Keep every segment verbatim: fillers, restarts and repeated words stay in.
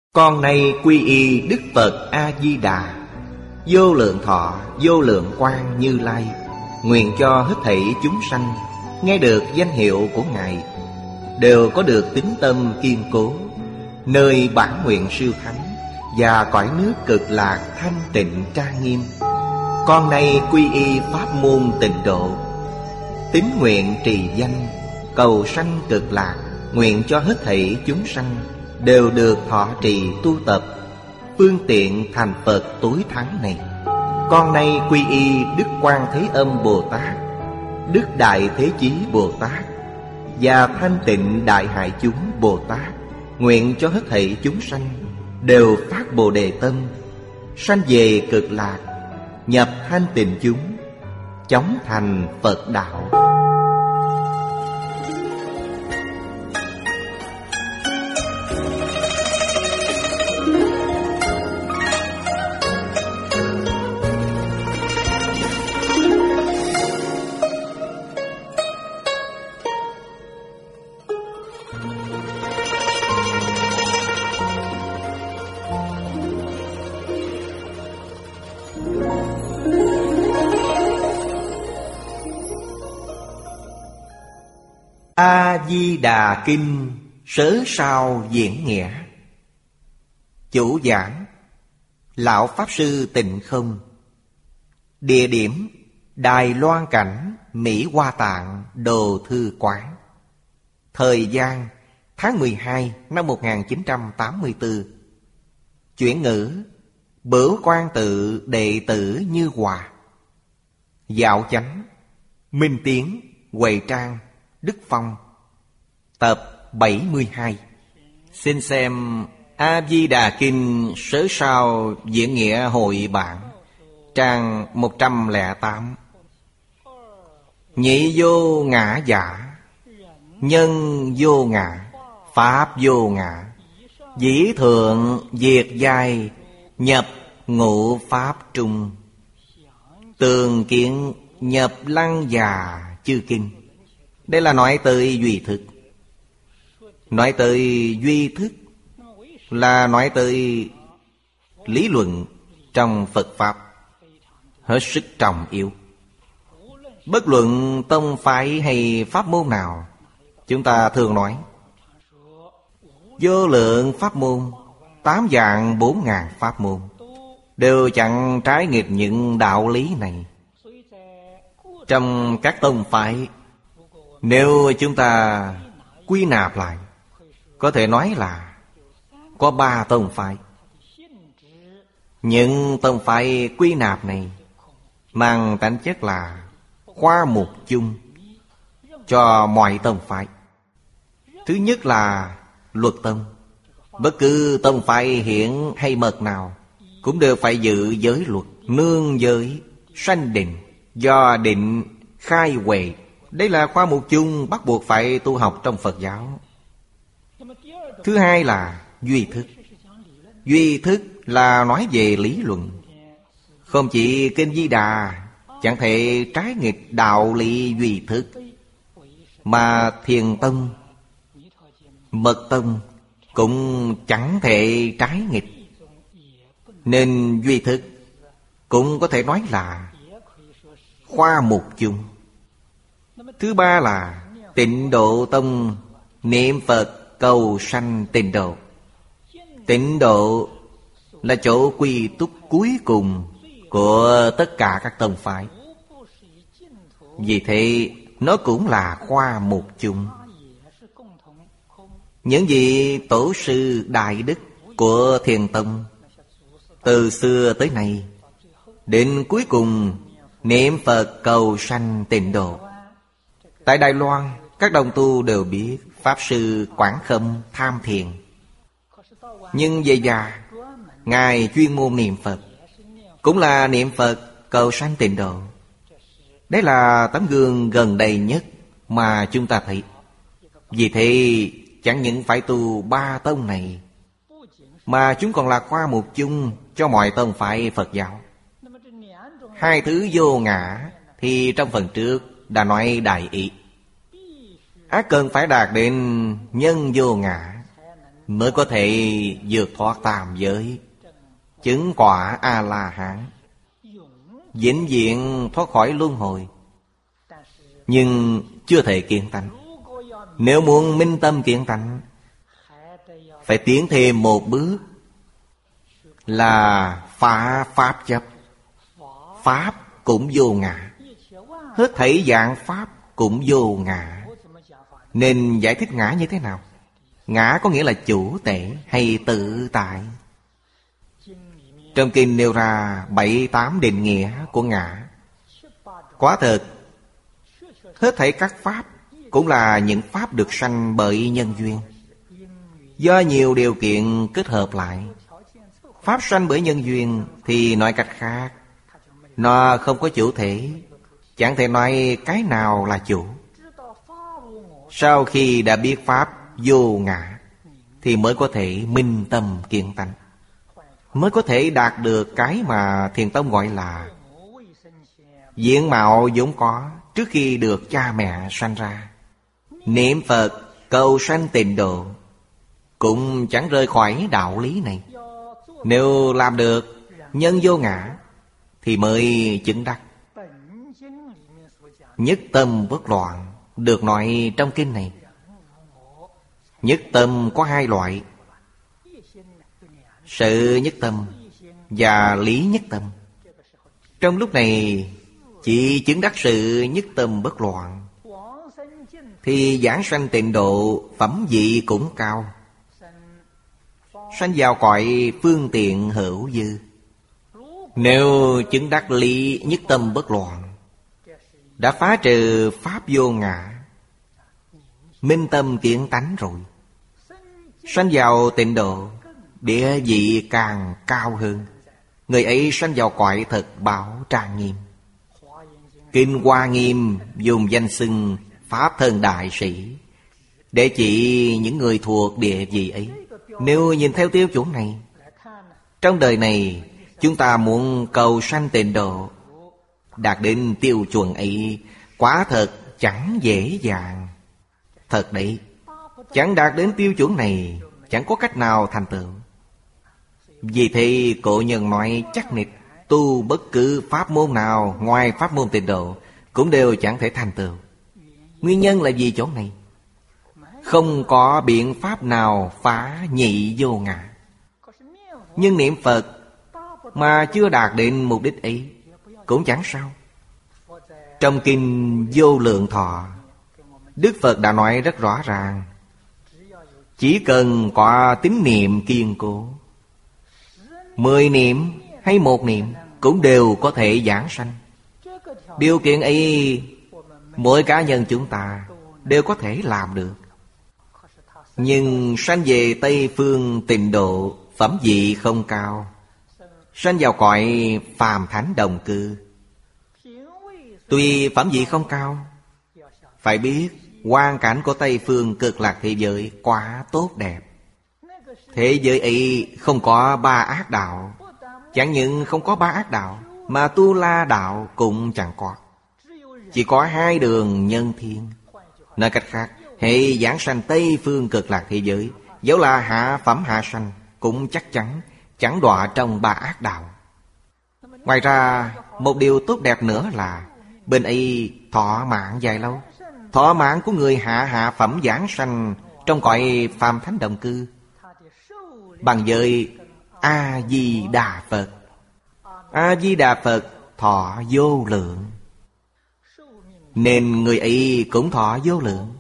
Con nay quy y Đức Phật A-di-đà, vô lượng thọ, vô lượng quang Như Lai. Nguyện cho hết thảy chúng sanh nghe được danh hiệu của Ngài đều có được tín tâm kiên cố, nơi bản nguyện siêu thắng và cõi nước cực lạc thanh tịnh trang nghiêm. Con nay quy y pháp môn Tịnh Độ, tín nguyện trì danh, cầu sanh cực lạc. Nguyện cho hết thảy chúng sanh đều được thọ trì tu tập phương tiện thành Phật tối thắng này. Con nay quy y Đức Quan Thế Âm Bồ Tát, Đức Đại Thế Chí Bồ Tát và Thanh Tịnh Đại Hải Chúng Bồ Tát. Nguyện cho hết thảy chúng sanh đều phát Bồ Đề tâm, sanh về cực lạc, nhập thanh tịnh chúng, chóng thành Phật đạo. A-di-đà Kinh Sớ Sao Diễn Nghĩa. Chủ giảng Lão Pháp Sư Tịnh Không. Địa điểm Đài Loan Cảnh, Mỹ Hoa Tạng, Đồ Thư Quán. Thời gian tháng mười hai năm một nghìn chín trăm tám mươi tư. Chuyển ngữ Bửu Quan Tự đệ tử Như Hòa. Dạo Chánh Minh Tiến, Huệ Trang, Đức Phong. Tập bảy mươi hai. Xin xem A-di-đà Kinh Sớ Sao Diễn Nghĩa Hội Bản, trang một trăm lẻ tám. Nhị vô ngã giả, nhân vô ngã, pháp vô ngã, dĩ thượng diệt giai, nhập ngũ pháp trung. Tường kiến nhập lăng già chư kinh. Đây là nói tới duy thức. Nói tới duy thức là nói tới lý luận trong Phật Pháp, hết sức trọng yếu. Bất luận tông phái hay pháp môn nào, chúng ta thường nói vô lượng pháp môn, tám vạn bốn ngàn pháp môn, đều chẳng trái nghịch những đạo lý này. Trong các tông phái, nếu chúng ta quy nạp lại, có thể nói là có ba tông phái. Những tông phái quy nạp này mang tính chất là khoa mục chung cho mọi tông phái. Thứ nhất là luật tông. Bất cứ tông phái hiển hay mật nào cũng đều phải giữ giới luật, nương giới, sanh định, do định khai huệ. Đây là khoa mục chung bắt buộc phải tu học trong Phật giáo. Thứ hai là duy thức. Duy thức là nói về lý luận. Không chỉ Kinh Di Đà chẳng thể trái nghịch đạo lý duy thức, mà Thiền Tông, Mật Tông cũng chẳng thể trái nghịch. Nên duy thức cũng có thể nói là khoa mục chung. Thứ ba là Tịnh Độ Tông, niệm Phật cầu sanh tịnh độ. Tịnh độ là chỗ quy túc cuối cùng của tất cả các tông phái. Vì thế nó cũng là khoa mục chung. Những vị tổ sư đại đức của Thiền Tông từ xưa tới nay, đến cuối cùng niệm Phật cầu sanh tịnh độ. Tại Đài Loan, các đồng tu đều biết Pháp Sư Quảng Khâm tham thiền. Nhưng về già, Ngài chuyên môn niệm Phật, cũng là niệm Phật cầu sanh tịnh độ. Đấy là tấm gương gần đây nhất mà chúng ta thấy. Vì thế chẳng những phải tu ba tông này, mà chúng còn là khoa mục chung cho mọi tông phái Phật giáo. Hai thứ vô ngã thì trong phần trước đã nói đại ý. Ác cần phải đạt đến nhân vô ngã mới có thể vượt thoát tam giới, chứng quả A-la-hán, vĩnh viễn thoát khỏi luân hồi. Nhưng chưa thể kiến tánh. Nếu muốn minh tâm kiến tánh, phải tiến thêm một bước, là phá pháp chấp. Pháp cũng vô ngã, hết thảy dạng pháp cũng vô ngã. Nên giải thích ngã như thế nào? Ngã có nghĩa là chủ tể hay tự tại. Trong kinh nêu ra bảy tám định nghĩa của ngã. Quả thực, hết thảy các pháp cũng là những pháp được sanh bởi nhân duyên, do nhiều điều kiện kết hợp lại. Pháp sanh bởi nhân duyên thì nói cách khác, nó không có chủ thể, chẳng thể nói cái nào là chủ. Sau khi đã biết pháp vô ngã, thì mới có thể minh tâm kiến tánh, mới có thể đạt được cái mà Thiền Tông gọi là diện mạo vốn có trước khi được cha mẹ sanh ra. Niệm Phật cầu sanh tịnh độ cũng chẳng rời khỏi đạo lý này. Nếu làm được nhân vô ngã thì mới chứng đắc nhất tâm bất loạn, được nói trong kinh này. Nhất tâm có hai loại: sự nhất tâm và lý nhất tâm. Trong lúc này chỉ chứng đắc sự nhất tâm bất loạn, thì giảng sanh tịnh độ phẩm vị cũng cao, sanh vào cõi phương tiện hữu dư. Nếu chứng đắc lý nhất tâm bất loạn, đã phá trừ pháp vô ngã, minh tâm kiến tánh rồi, sanh vào tịnh độ, địa vị càng cao hơn. Người ấy sanh vào cõi thật bảo trang nghiêm. Kinh Hoa Nghiêm dùng danh xưng Pháp Thân Đại Sĩ để chỉ những người thuộc địa vị ấy. Nếu nhìn theo tiêu chuẩn này, trong đời này chúng ta muốn cầu sanh tịnh độ, đạt đến tiêu chuẩn ấy quả thật chẳng dễ dàng. Thật đấy, chẳng đạt đến tiêu chuẩn này, chẳng có cách nào thành tựu. Vì thế cổ nhân nói chắc nịch, tu bất cứ pháp môn nào ngoài pháp môn tịnh độ cũng đều chẳng thể thành tựu. Nguyên nhân là vì chỗ này, không có biện pháp nào phá nhị vô ngã. Nhưng niệm Phật mà chưa đạt đến mục đích ấy cũng chẳng sao. Trong kinh Vô Lượng Thọ, Đức Phật đã nói rất rõ ràng, chỉ cần có tín niệm kiên cố, mười niệm hay một niệm cũng đều có thể giảng sanh. Điều kiện ấy mỗi cá nhân chúng ta đều có thể làm được. Nhưng sanh về Tây Phương tịnh độ phẩm vị không cao, sanh vào cõi phàm thánh đồng cư. Tuy phẩm vị không cao, phải biết hoàn cảnh của Tây Phương Cực Lạc thế giới quá tốt đẹp. Thế giới ấy không có ba ác đạo. Chẳng những không có ba ác đạo, mà Tu La đạo cũng chẳng có. Chỉ có hai đường nhân thiên. Nói cách khác, hệ giảng sanh Tây Phương Cực Lạc thế giới, dẫu là hạ phẩm hạ sanh, cũng chắc chắn chẳng đọa trong ba ác đạo. Ngoài ra, một điều tốt đẹp nữa là bên ấy thọ mạng dài lâu. Thọ mạng của người hạ hạ phẩm giảng sanh trong cõi phàm thánh đồng cư bằng với A-di-đà Phật. A-di-đà Phật thọ vô lượng, nên người ấy cũng thọ vô lượng.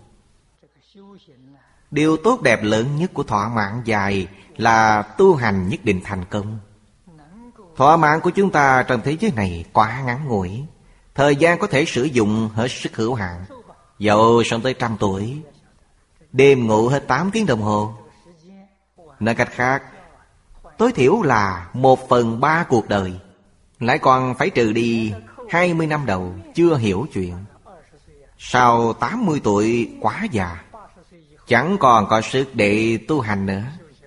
Điều tốt đẹp lớn nhất của thọ mạng dài là tu hành nhất định thành công. Thọ mạng của chúng ta trong thế giới này quá ngắn ngủi, thời gian có thể sử dụng hết sức hữu hạn. Dẫu sống tới trăm tuổi, đêm ngủ hết tám tiếng đồng hồ. Nói cách khác, tối thiểu là một phần ba cuộc đời, lại còn phải trừ đi hai mươi năm đầu chưa hiểu chuyện. Sau tám mươi tuổi quá già, chẳng còn có sức để tu hành nữa,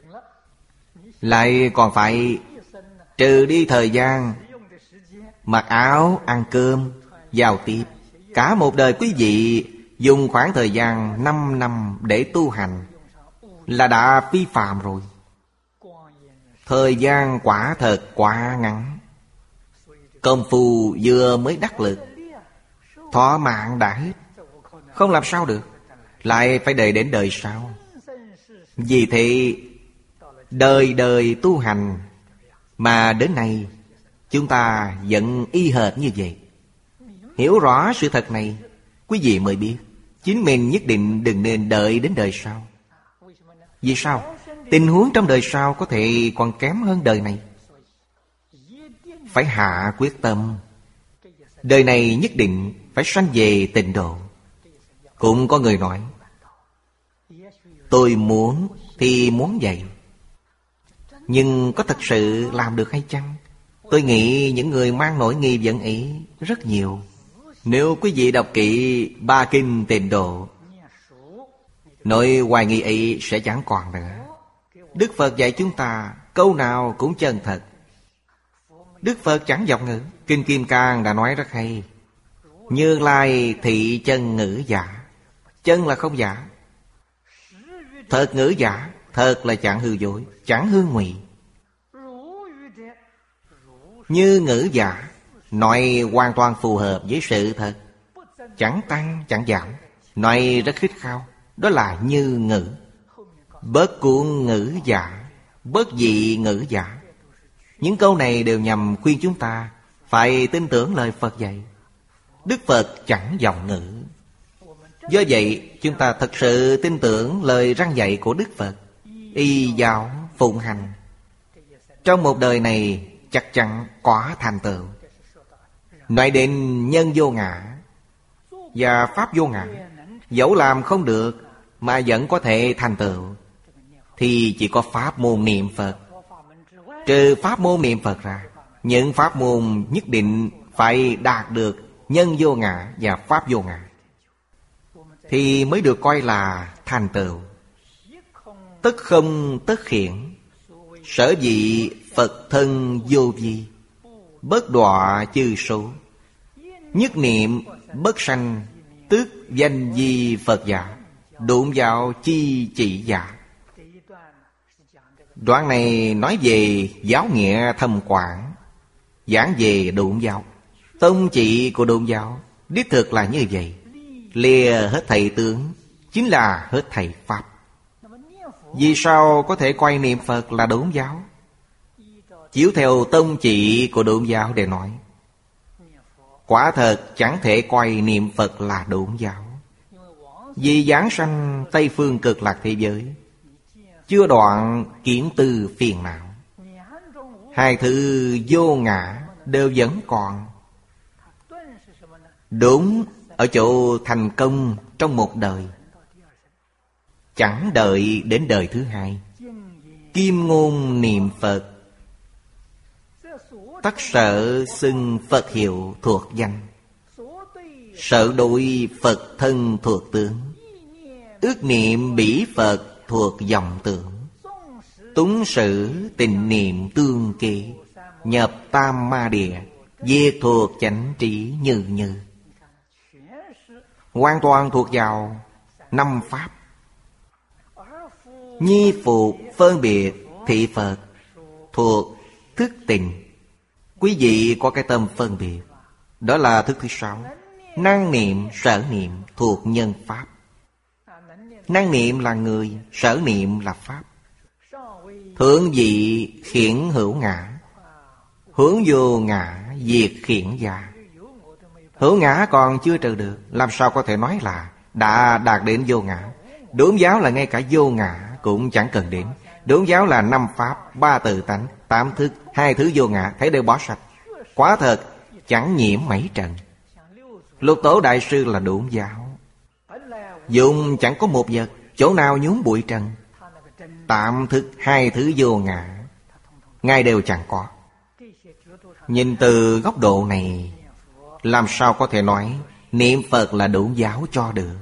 lại còn phải trừ đi thời gian mặc áo, ăn cơm, giao tiếp. Cả một đời quý vị dùng khoảng thời gian năm năm để tu hành, là đã vi phạm rồi. Thời gian quả thật quá ngắn. Công phu vừa mới đắc lực, thọ mạng đã hết, không làm sao được, lại phải đợi đến đời sau. Vì thế đời đời tu hành, mà đến nay chúng ta vẫn y hệt như vậy. Hiểu rõ sự thật này, quý vị mới biết chính mình nhất định đừng nên đợi đến đời sau. Vì sao? Tình huống trong đời sau có thể còn kém hơn đời này. Phải hạ quyết tâm, đời này nhất định phải sanh về tịnh độ. Cũng có người nói, tôi muốn thì muốn vậy, nhưng có thật sự làm được hay chăng? Tôi nghĩ những người mang nỗi nghi vấn ấy rất nhiều. Nếu quý vị đọc kỹ ba kinh tịnh độ, nỗi hoài nghi ấy sẽ chẳng còn nữa. Đức Phật dạy chúng ta câu nào cũng chân thật. Đức Phật chẳng vọng ngữ. Kinh Kim Cang đã nói rất hay: Như Lai thị chân ngữ giả. Chân là không giả, thật ngữ giả. Thật là chẳng hư dối, chẳng hư ngụy. Như ngữ giả, nói hoàn toàn phù hợp với sự thật, chẳng tăng chẳng giảm, nói rất khích khao. Đó là như ngữ. Bớt cuồng ngữ giả, bớt dị ngữ giả. Những câu này đều nhằm khuyên chúng ta phải tin tưởng lời Phật dạy. Đức Phật chẳng vọng ngữ. Do vậy chúng ta thật sự tin tưởng lời răn dạy của Đức Phật, y giáo phụng hành. Trong một đời này chắc chắn có thành tựu. Nói đến nhân vô ngã và pháp vô ngã, dẫu làm không được mà vẫn có thể thành tựu, thì chỉ có pháp môn niệm Phật. Trừ pháp môn niệm Phật ra, những pháp môn nhất định phải đạt được nhân vô ngã và pháp vô ngã, thì mới được coi là thành tựu. Tất không tất khiển, sở dĩ Phật thân vô vi, bất đọa chư số, nhất niệm bất sanh, tức danh di Phật giả, độn vào chi chỉ giả. Đoạn này nói về giáo nghĩa thâm quảng, giảng về độn giáo. Tông chỉ của độn giáo đích thực là như vậy. Lìa hết thầy tướng, chính là hết thầy pháp. Vì sao có thể coi niệm Phật là độn giáo? Chiếu theo tông chỉ của độn giáo để nói, quả thật chẳng thể coi niệm Phật là độn giáo. Vì giảng sanh Tây Phương Cực Lạc thế giới, chưa đoạn kiến tư phiền não, hai thứ vô ngã đều vẫn còn. Đúng ở chỗ thành công trong một đời, chẳng đợi đến đời thứ hai. Kim ngôn niệm Phật, tất sở xưng Phật hiệu thuộc danh, sở đối Phật thân thuộc tướng, ước niệm bỉ Phật thuộc dòng tưởng, túng sử tình niệm tương kỳ, nhập tam ma địa, diệt thuộc chánh trí như như. Hoàn toàn thuộc vào năm pháp. Nhi phục phân biệt thị Phật thuộc thức tình. Quý vị có cái tâm phân biệt, đó là thức thứ sáu. Năng niệm sở niệm thuộc nhân pháp. Năng niệm là người, sở niệm là pháp. Thượng vị khiển hữu ngã, hướng vô ngã diệt khiển gia. Hữu ngã còn chưa trừ được, làm sao có thể nói là đã đạt đến vô ngã? Đốn giáo là ngay cả vô ngã cũng chẳng cần đến. Đốn giáo là năm pháp, ba tự tánh, tám thức, hai thứ vô ngã, thấy đều bỏ sạch. Quả thật chẳng nhiễm mấy trần. Lục Tổ Đại Sư là đốn giáo, dùng chẳng có một vật, chỗ nào nhúng bụi trần. Tạm thức, hai thứ vô ngã, ngay đều chẳng có. Nhìn từ góc độ này, làm sao có thể nói niệm Phật là đốn giáo cho được?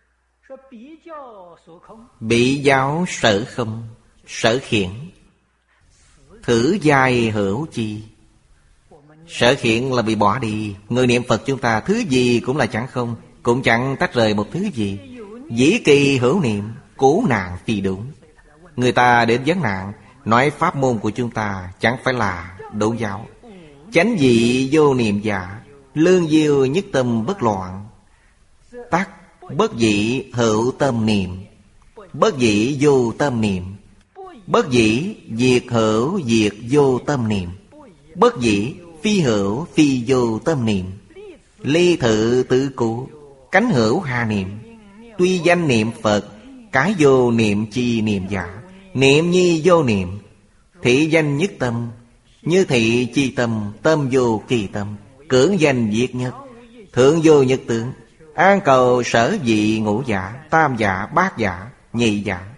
Bị giáo sở không, sở khiển, thử giai hữu chi. Sở khiển là bị bỏ đi. Người niệm Phật chúng ta thứ gì cũng là chẳng không, cũng chẳng tách rời một thứ gì. Dĩ kỳ hữu niệm, cố nạn phi đúng. Người ta đến vấn nạn, nói pháp môn của chúng ta chẳng phải là độn giáo. Chánh dị vô niệm giả, lương diêu nhất tâm bất loạn. Tắc bất dĩ hữu tâm niệm, bất dĩ vô tâm niệm. Bất dĩ diệt hữu diệt vô tâm niệm, bất dĩ phi hữu phi vô tâm niệm. Ly thự tự cụ, cánh hữu hà niệm. Tuy danh niệm Phật, cái vô niệm chi niệm giả. Niệm nhi vô niệm, thị danh nhất tâm. Như thị chi tâm, tâm vô kỳ tâm. Cưỡng danh diệt nhất, thượng vô nhất tướng. An cầu sở dị ngũ giả, tam giả, bát giả, nhị giả.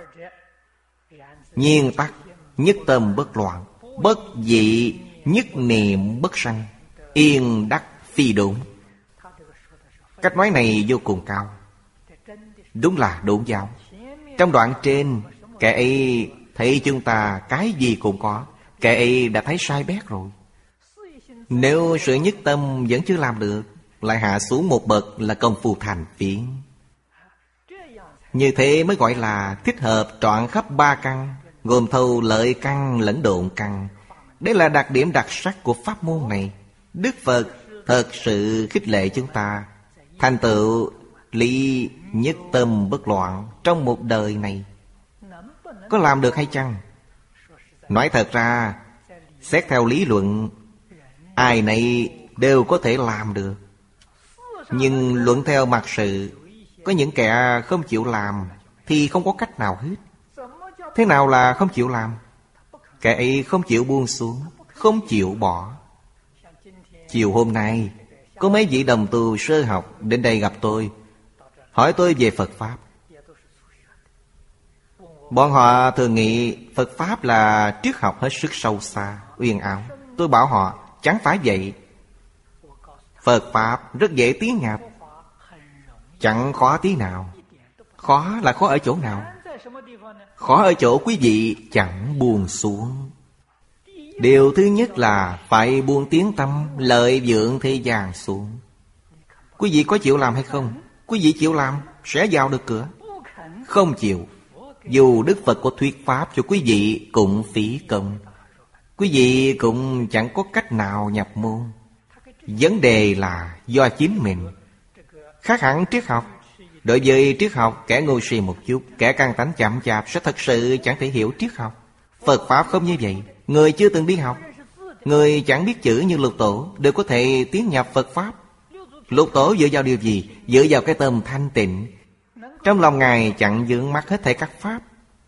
Nhiên tắc nhất tâm bất loạn, bất dị nhất niệm bất sanh. Yên đắc phi độn. Cách nói này vô cùng cao, đúng là độn giáo. Trong đoạn trên, kẻ ấy thấy chúng ta cái gì cũng có, kẻ ấy đã thấy sai bét rồi. Nếu sự nhất tâm vẫn chưa làm được, lại hạ xuống một bậc là công phu thành phiến. Như thế mới gọi là thích hợp trọn khắp ba căn, gồm thâu lợi căn lẫn độn căn. Đây là đặc điểm đặc sắc của pháp môn này. Đức Phật thật sự khích lệ chúng ta thành tựu lý nhất tâm bất loạn trong một đời này. Có làm được hay chăng? Nói thật ra, xét theo lý luận, ai nấy đều có thể làm được. Nhưng luận theo mặt sự, có những kẻ không chịu làm thì không có cách nào hết. Thế nào là không chịu làm? Kẻ ấy không chịu buông xuống, không chịu bỏ. Chiều hôm nay, có mấy vị đồng tu sơ học đến đây gặp tôi, hỏi tôi về Phật Pháp. Bọn họ thường nghĩ Phật Pháp là triết học hết sức sâu xa, uyên ảo. Tôi bảo họ, chẳng phải vậy. Phật Pháp rất dễ tiến nhập, chẳng khó tí nào. Khó là khó ở chỗ nào? Khó ở chỗ quý vị chẳng buông xuống. Điều thứ nhất là phải buông tiếng tâm lợi vượng thế gian xuống. Quý vị có chịu làm hay không? Quý vị chịu làm sẽ vào được cửa. Không chịu, dù Đức Phật có thuyết pháp cho quý vị cũng phí công. Quý vị cũng chẳng có cách nào nhập môn. Vấn đề là do chính mình. Khác hẳn triết học. Đối với triết học, kẻ ngu si một chút, kẻ căn tánh chậm chạp sẽ thật sự chẳng thể hiểu triết học. Phật Pháp không như vậy. Người chưa từng đi học, người chẳng biết chữ như Lục Tổ đều có thể tiến nhập Phật Pháp. Lục Tổ dựa vào điều gì? Dựa vào cái tâm thanh tịnh. Trong lòng Ngài chẳng vướng mắc hết thảy các pháp.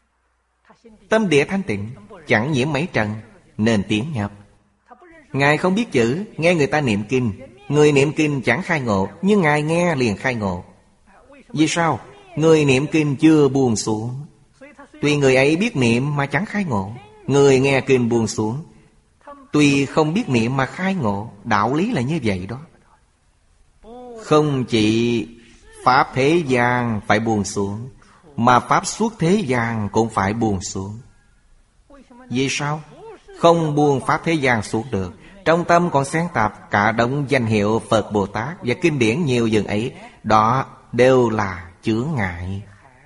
Tâm địa thanh tịnh, chẳng nhiễm mấy trần, nên tiến nhập. Ngài không biết chữ, nghe người ta niệm kinh. Người niệm kinh chẳng khai ngộ, nhưng Ngài nghe liền khai ngộ. Vì sao? Người niệm kinh chưa buông xuống. Tuy người ấy biết niệm mà chẳng khai ngộ. Người nghe kinh buông xuống, tuy không biết niệm mà khai ngộ. Đạo lý là như vậy đó. Không chỉ pháp thế gian phải buông xuống, mà pháp suốt thế gian cũng phải buông xuống. Vì sao? Không buông pháp thế gian xuống được, trong tâm còn xen tạp cả đống danh hiệu Phật Bồ Tát và kinh điển nhiều dần ấy. Đó đều là chướng ngại.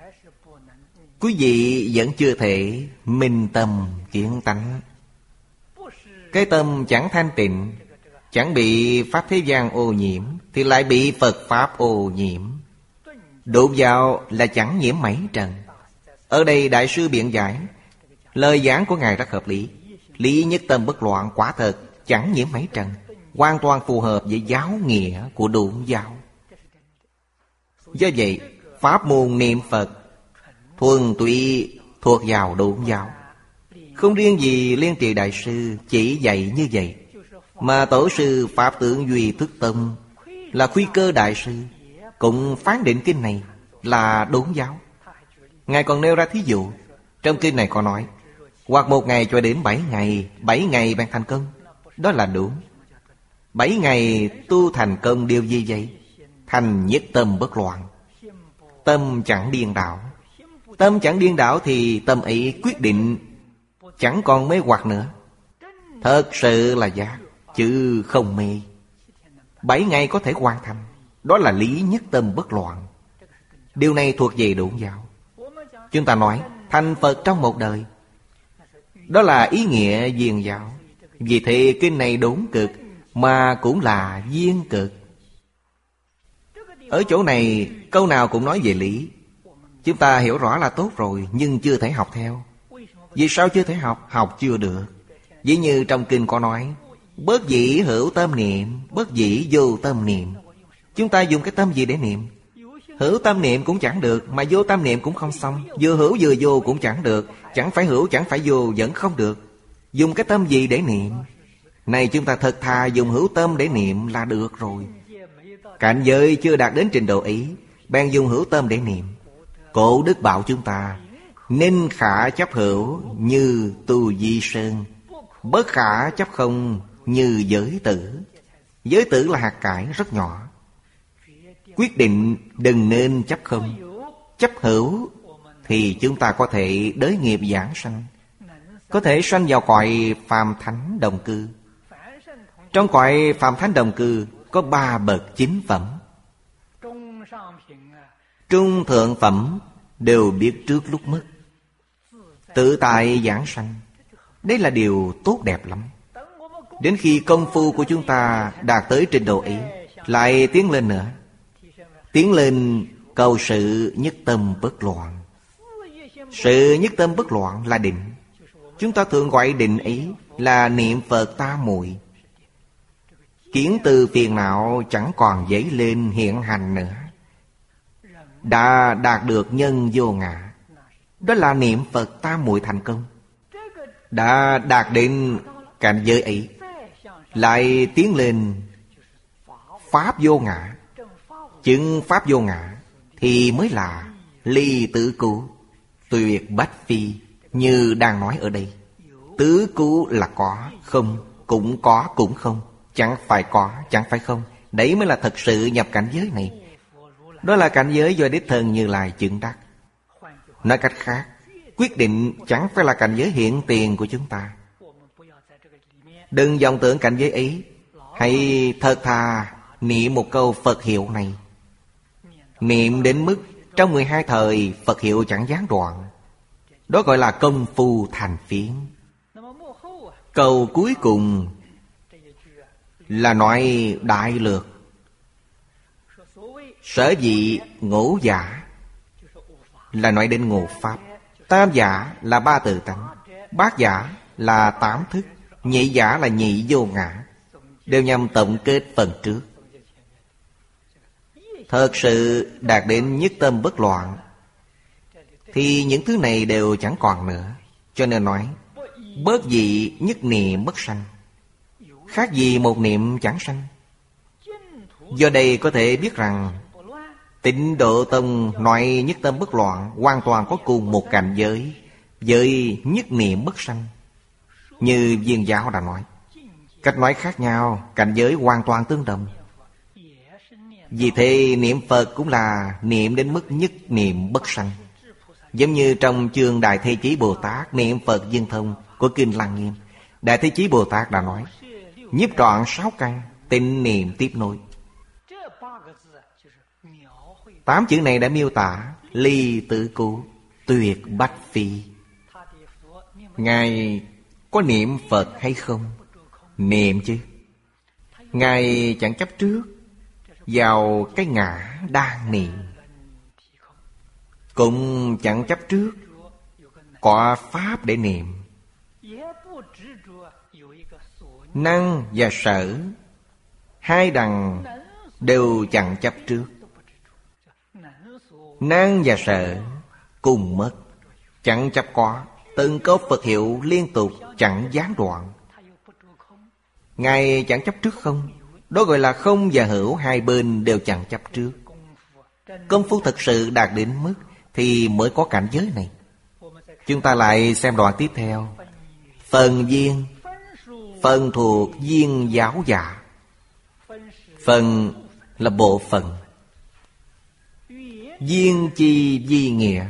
Quý vị vẫn chưa thể minh tâm kiến tánh. Cái tâm chẳng thanh tịnh, chẳng bị pháp thế gian ô nhiễm, thì lại bị Phật Pháp ô nhiễm. Đụng vào là chẳng nhiễm mảy trần. Ở đây Đại sư biện giải, lời giảng của Ngài rất hợp lý. Lý nhất tâm bất loạn quả thật chẳng nhiễm mảy trần, hoàn toàn phù hợp với giáo nghĩa của độn giáo. Do vậy, pháp môn niệm Phật thuần túy thuộc vào độn giáo. Không riêng gì Liên Trì Đại sư chỉ dạy như vậy, mà Tổ sư Pháp Tượng Duy Thức Tông là Khuyên Cơ Đại sư cũng phán định kinh này là độn giáo. Ngài còn nêu ra thí dụ. Trong kinh này có nói, hoặc một ngày cho đến bảy ngày, bảy ngày bạn thành công. Đó là đúng. Bảy ngày tu thành công điều gì vậy? Thành nhất tâm bất loạn, tâm chẳng điên đảo. Tâm chẳng điên đảo thì tâm ấy quyết định, chẳng còn mê hoặc nữa. Thật sự là giác, chứ không mê. Bảy ngày có thể hoàn thành. Đó là lý nhất tâm bất loạn. Điều này thuộc về độn giáo. Chúng ta nói thành Phật trong một đời. Đó là ý nghĩa viên giáo. Vì thế kinh này đốn cực mà cũng là viên cực. Ở chỗ này câu nào cũng nói về lý. Chúng ta hiểu rõ là tốt rồi, nhưng chưa thể học theo. Vì sao chưa thể học? Học chưa được. Ví như trong kinh có nói, bất dĩ hữu tâm niệm, bất dĩ vô tâm niệm. Chúng ta dùng cái tâm gì để niệm? Hữu tâm niệm cũng chẳng được, mà vô tâm niệm cũng không xong. Vừa hữu vừa vô cũng chẳng được. Chẳng phải hữu chẳng phải vô vẫn không được. Dùng cái tâm gì để niệm? Này chúng ta thật thà dùng hữu tâm để niệm là được rồi. Cảnh giới chưa đạt đến trình độ ấy, bèn dùng hữu tâm để niệm. Cổ đức bảo chúng ta, nên khả chấp hữu như tu di sơn, bất khả chấp không như giới tử. Giới tử là hạt cải rất nhỏ. Quyết định đừng nên chấp không. Chấp hữu thì chúng ta có thể đới nghiệp giảng sanh, có thể sanh vào cõi phàm thánh đồng cư. Trong cõi phàm thánh đồng cư có ba bậc chính phẩm. Trung thượng phẩm đều biết trước lúc mất, tự tại giảng sanh. Đây là điều tốt đẹp lắm. Đến khi công phu của chúng ta đạt tới trình độ ấy, lại tiến lên nữa. Tiến lên cầu sự nhất tâm bất loạn. Sự nhất tâm bất loạn là định. Chúng ta thường gọi định ấy là niệm Phật tam muội. Kiến từ phiền não chẳng còn dấy lên hiện hành nữa, đã đạt được nhân vô ngã. Đó là niệm Phật tam muội thành công. Đã đạt đến cảnh giới ấy, lại tiến lên pháp vô ngã. Chứng pháp vô ngã thì mới là ly tứ cứu, tuyệt bách phi. Như đang nói ở đây, tứ cứu là có, không, cũng có, cũng không. Chẳng phải có, chẳng phải không. Đấy mới là thật sự nhập cảnh giới này. Đó là cảnh giới do đích thân Như Lai chứng đắc. Nói cách khác, quyết định chẳng phải là cảnh giới hiện tiền của chúng ta. Đừng vọng tưởng cảnh giới ấy. Hãy thật thà niệm một câu Phật hiệu này. Niệm đến mức trong mười hai thời Phật hiệu chẳng gián đoạn. Đó gọi là công phu thành phiến. Câu cuối cùng là nói đại lược. Sở dĩ ngũ giả là nói đến ngũ pháp. Tam giả là ba tự tánh. Bát giả là tám thức. Nhị giả là nhị vô ngã. Đều nhằm tổng kết phần trước. Thật sự đạt đến nhất tâm bất loạn thì những thứ này đều chẳng còn nữa. Cho nên nói bớt dị nhất niệm bất sanh. Khác gì một niệm chẳng sanh. Do đây có thể biết rằng Tịnh Độ Tông nói nhất tâm bất loạn hoàn toàn có cùng một cảnh giới với nhất niệm bất sanh. Như Viên Giáo đã nói, cách nói khác nhau, cảnh giới hoàn toàn tương đồng. Vì thế niệm Phật cũng là niệm đến mức nhất niệm bất sanh. Giống như trong chương Đại Thế Chí Bồ Tát niệm Phật viên thông của Kinh Lăng Nghiêm, Đại Thế Chí Bồ Tát đã nói nhiếp trọn sáu căn, tịnh niệm tiếp nối. Tám chữ này đã miêu tả ly tự cứu, tuyệt bách phi. Ngài có niệm Phật hay không? Niệm chứ. Ngài chẳng chấp trước vào cái ngã đang niệm, cũng chẳng chấp trước có pháp để niệm. Năng và sở hai đằng đều chẳng chấp trước. Năng và sở cùng mất, chẳng chấp có. Từng câu Phật hiệu liên tục chẳng gián đoạn. Ngài chẳng chấp trước không. Đó gọi là không và hữu, hai bên đều chẳng chấp trước. Công phu thực sự đạt đến mức thì mới có cảnh giới này. Chúng ta lại xem đoạn tiếp theo. Phần viên, phần thuộc viên giáo giả. Phần là bộ phận. Viên chi vi nghĩa.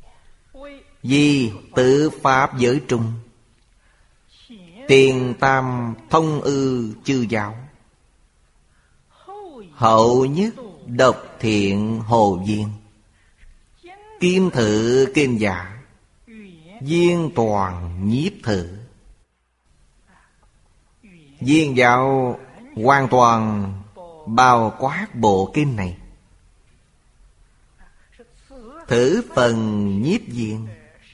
Vi tự pháp giới trung. Tiền tam thông ư chư giáo. Hậu nhất độc thiện hồ viên. Kim thự kinh giả. Viên toàn nhiếp thử. Viên giáo hoàn toàn bao quát bộ kinh này. Thử phần nhiếp viên.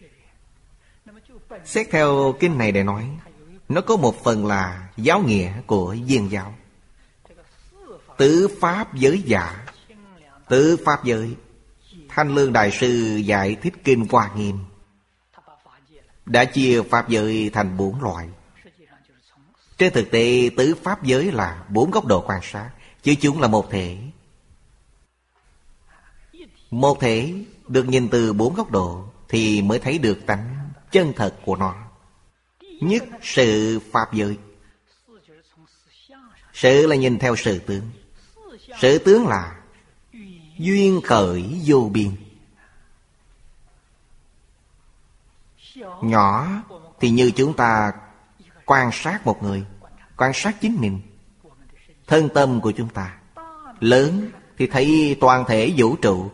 Xét theo kinh này để nói, nó có một phần là giáo nghĩa của viên giáo. Tứ pháp giới giả. Tứ pháp giới, Thanh Lương Đại Sư giải thích kinh Hoa Nghiêm đã chia pháp giới thành bốn loại. Trên thực tế tứ pháp giới là bốn góc độ quan sát, chứ chúng là một thể. Một thể được nhìn từ bốn góc độ thì mới thấy được tánh chân thật của nó. Nhất sự pháp giới. Sự là nhìn theo sự tướng. Sự tướng là duyên khởi vô biên. Nhỏ thì như chúng ta quan sát một người, quan sát chính mình, thân tâm của chúng ta. Lớn thì thấy toàn thể vũ trụ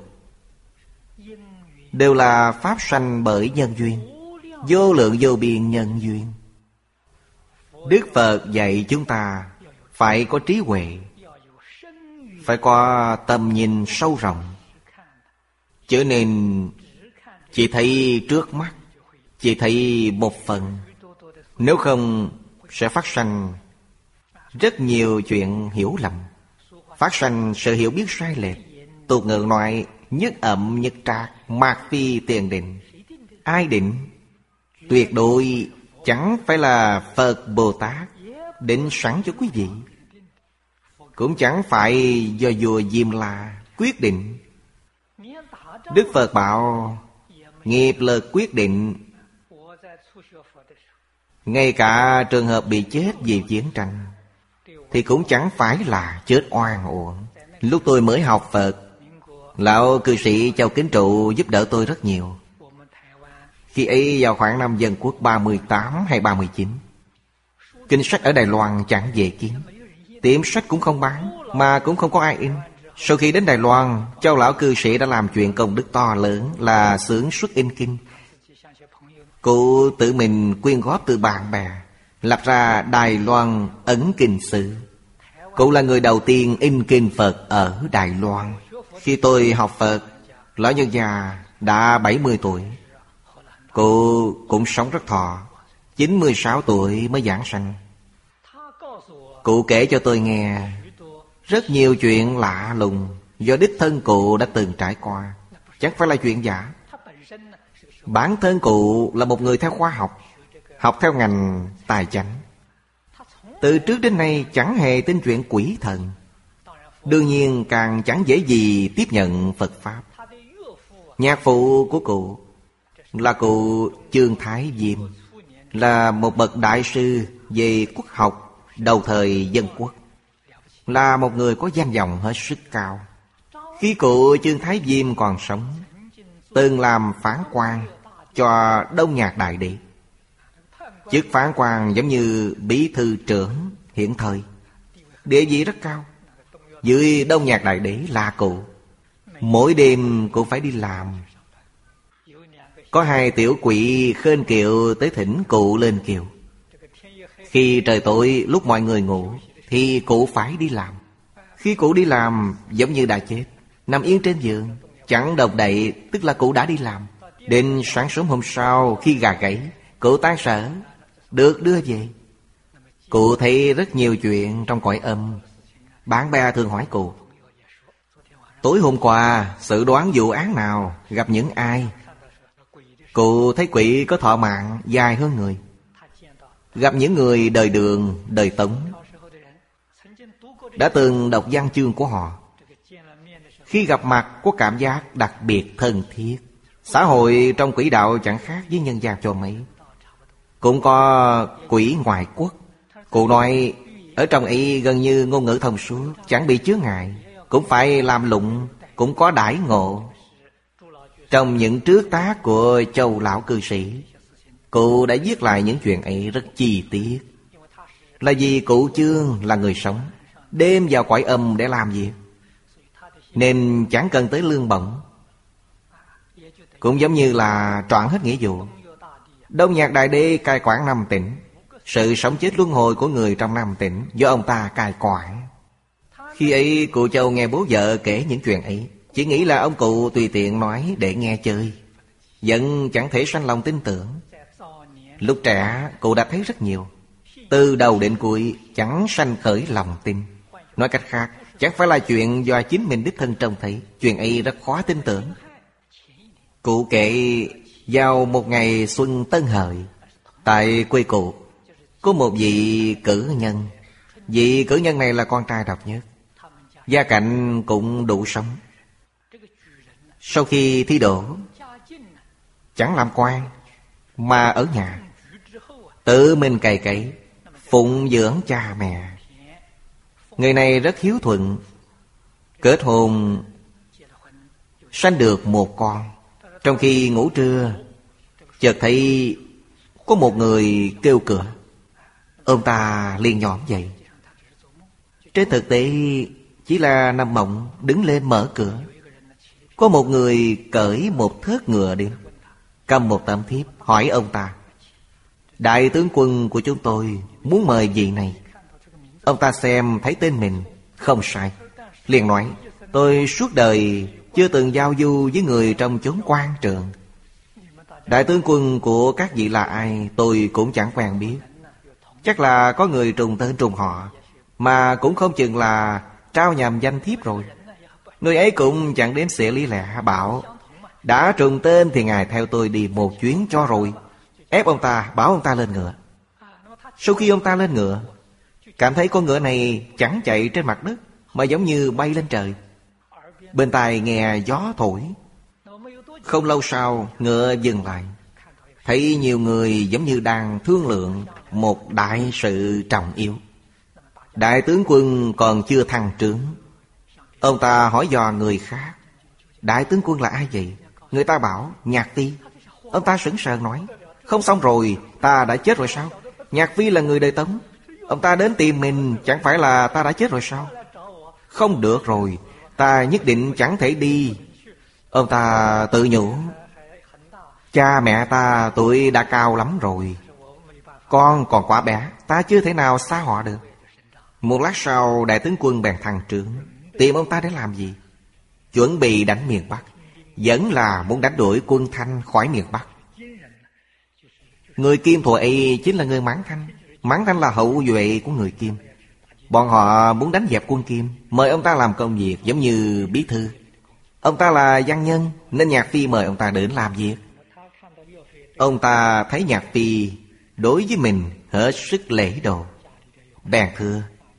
đều là pháp sanh bởi nhân duyên, vô lượng vô biên nhân duyên. Đức Phật dạy chúng ta phải có trí huệ, phải có tầm nhìn sâu rộng. Cho nên chỉ thấy trước mắt, chỉ thấy một phần. Nếu không sẽ phát sanh rất nhiều chuyện hiểu lầm, phát sanh sự hiểu biết sai lệch. Tục ngữ nói nhất ẩm nhất trạc, mạc phi tiền định. Ai định? Tuyệt đối chẳng phải là Phật Bồ Tát định sẵn cho quý vị, cũng chẳng phải do vua Diêm La quyết định. Đức Phật bảo nghiệp lực quyết định. Ngay cả trường hợp bị chết vì chiến tranh thì cũng chẳng phải là chết oan uổng. Lúc tôi mới học Phật, lão cư sĩ Châu Kính Trụ giúp đỡ tôi rất nhiều. Khi ấy vào khoảng năm Dân Quốc ba mươi tám hay ba mươi chín. Kinh sách ở Đài Loan chẳng dễ kiếm, tiệm sách cũng không bán, mà cũng không có ai in. Sau khi đến Đài Loan, Châu lão cư sĩ đã làm chuyện công đức to lớn là xưởng xuất in kinh. Cụ tự mình quyên góp từ bạn bè, lập ra Đài Loan Ấn Kinh Sử. Cụ là người đầu tiên in kinh Phật ở Đài Loan. Khi tôi học Phật, lão nhân già đã bảy mươi tuổi. Cụ cũng sống rất thọ, chín mươi sáu tuổi mới giảng sanh. Cụ kể cho tôi nghe rất nhiều chuyện lạ lùng do đích thân cụ đã từng trải qua, chẳng phải là chuyện giả. Bản thân cụ là một người theo khoa học, học theo ngành tài chánh. Từ trước đến nay chẳng hề tin chuyện quỷ thần, đương nhiên càng chẳng dễ gì tiếp nhận Phật Pháp. Nhạc phụ của cụ là cụ Chương Thái Diêm, là một bậc đại sư về quốc học đầu thời Dân Quốc, là một người có danh vọng hết sức cao. Khi cụ Chương Thái Diêm còn sống, từng làm phán quan cho Đông Nhạc Đại Đế. Chức phán quan giống như bí thư trưởng hiện thời, địa vị rất cao. Dưới Đông Nhạc Đại Đế là cụ. Mỗi đêm cũng phải đi làm. Có hai tiểu quỷ khên kiệu tới thỉnh cụ lên kiệu. Khi trời tối lúc mọi người ngủ thì cụ phải đi làm. Khi cụ đi làm giống như đã chết, nằm yên trên giường, chẳng động đậy, tức là cụ đã đi làm. Đến sáng sớm hôm sau khi gà gáy, cụ tan sở, được đưa về. Cụ thấy rất nhiều chuyện trong cõi âm. Bạn bè thường hỏi cụ: tối hôm qua xử đoán vụ án nào, gặp những ai? Cụ thấy quỷ có thọ mạng dài hơn người, gặp những người đời Đường, đời Tống, đã từng đọc văn chương của họ. Khi gặp mặt có cảm giác đặc biệt thân thiết. Xã hội trong quỷ đạo chẳng khác với nhân gian cho mấy. Cũng có quỷ ngoại quốc. Cụ nói ở trong ấy gần như ngôn ngữ thông suốt, chẳng bị chướng ngại, cũng phải làm lụng, cũng có đãi ngộ. Trong những trước tác của Châu lão cư sĩ, cụ đã viết lại những chuyện ấy rất chi tiết. Là vì cụ Chương là người sống, đêm vào cõi âm để làm việc, nên chẳng cần tới lương bổng. Cũng giống như là trọn hết nghĩa vụ. Đông Nhạc Đại Đế cai quản năm tỉnh. Sự sống chết luân hồi của người trong năm tỉnh do ông ta cai quản. Khi ấy cụ Châu nghe bố vợ kể những chuyện ấy, chỉ nghĩ là ông cụ tùy tiện nói để nghe chơi, vẫn chẳng thể sanh lòng tin tưởng. Lúc trẻ cụ đã thấy rất nhiều, từ đầu đến cuối chẳng sanh khởi lòng tin. Nói cách khác, chẳng phải là chuyện do chính mình đích thân trông thấy, chuyện ấy rất khó tin tưởng. Cụ kể vào một ngày xuân Tân Hợi, tại quê cụ có một vị cử nhân. Vị cử nhân này là con trai độc nhất, gia cảnh cũng đủ sống. Sau khi thi đỗ, chẳng làm quan mà ở nhà tự mình cày cấy, phụng dưỡng cha mẹ. Người này rất hiếu thuận, kết hôn sanh được một con. Trong khi ngủ trưa, chợt thấy có một người kêu cửa. Ông ta liền nhõm dậy. Trên thực tế chỉ là nằm mộng, đứng lên mở cửa. Có một người cởi một thớt ngựa đến, cầm một tấm thiếp hỏi ông ta: đại tướng quân của chúng tôi muốn mời vị này. Ông ta xem thấy tên mình không sai, liền nói: tôi suốt đời chưa từng giao du với người trong chốn quan trường. Đại tướng quân của các vị là ai tôi cũng chẳng quen biết. Chắc là có người trùng tên trùng họ, mà cũng không chừng là trao nhầm danh thiếp rồi. Người ấy cũng chẳng đến xỉa lý lẽ, bảo: đã trùng tên thì ngài theo tôi đi một chuyến cho rồi. Ép ông ta, bảo ông ta lên ngựa. Sau khi ông ta lên ngựa, cảm thấy con ngựa này chẳng chạy trên mặt đất, mà giống như bay lên trời. Bên tai nghe gió thổi. Không lâu sau, ngựa dừng lại. Thấy nhiều người giống như đang thương lượng một đại sự trọng yếu. Đại tướng quân còn chưa thăng trướng. Ông ta hỏi dò người khác: đại tướng quân là ai vậy? Người ta bảo: Nhạc Phi. Ông ta sững sờ nói: không xong rồi, ta đã chết rồi sao? Nhạc Phi là người đời Tống. Ông ta đến tìm mình, chẳng phải là ta đã chết rồi sao? Không được rồi, ta nhất định chẳng thể đi. Ông ta tự nhủ: cha mẹ ta tuổi đã cao lắm rồi, con còn quá bé, ta chưa thể nào xa họ được. Một lát sau, đại tướng quân bèn thăng trướng. Tìm ông ta để làm gì? Chuẩn bị đánh miền Bắc, vẫn là muốn đánh đuổi quân Thanh khỏi miền Bắc. Người Kim thuở ấy chính là người Mãn Thanh. Mãn Thanh là hậu duệ của người Kim. Bọn họ muốn đánh dẹp quân Kim, mời ông ta làm công việc giống như bí thư. Ông ta là văn nhân, nên Nhạc Phi mời ông ta đến làm việc. Ông ta thấy Nhạc Phi đối với mình hết sức lễ độ, bèn thưa: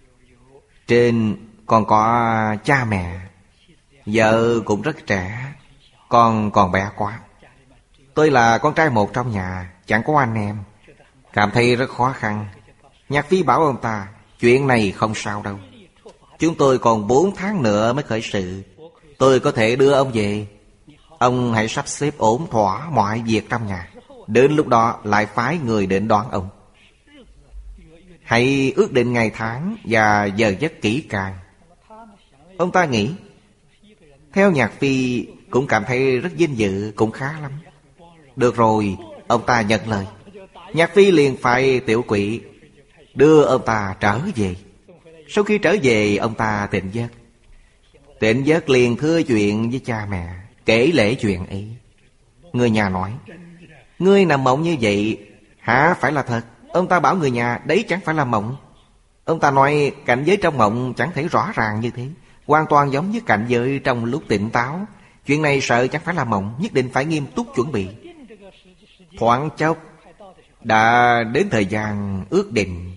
trên còn có cha mẹ, vợ cũng rất trẻ, con còn bé quá. Tôi là con trai một trong nhà, chẳng có anh em, cảm thấy rất khó khăn. Nhạc Phi bảo ông ta: chuyện này không sao đâu, chúng tôi còn bốn tháng nữa mới khởi sự, tôi có thể đưa ông về. Ông hãy sắp xếp ổn thỏa mọi việc trong nhà, đến lúc đó lại phái người đến đón ông. Hãy ước định ngày tháng và giờ giấc kỹ càng. Ông ta nghĩ, theo Nhạc Phi cũng cảm thấy rất vinh dự, cũng khá lắm. Được rồi, ông ta nhận lời. Nhạc Phi liền phải tiểu quỷ đưa ông ta trở về. Sau khi trở về, ông ta tỉnh giấc. Tỉnh giấc liền thưa chuyện với cha mẹ, kể lể chuyện ấy. Người nhà nói: ngươi nằm mộng như vậy hả phải là thật? Ông ta bảo người nhà: đấy chẳng phải là mộng. Ông ta nói cảnh giới trong mộng chẳng thể rõ ràng như thế, hoàn toàn giống như cảnh giới trong lúc tỉnh táo. Chuyện này sợ chẳng phải là mộng, nhất định phải nghiêm túc chuẩn bị. Thoáng chốc đã đến thời gian ước định.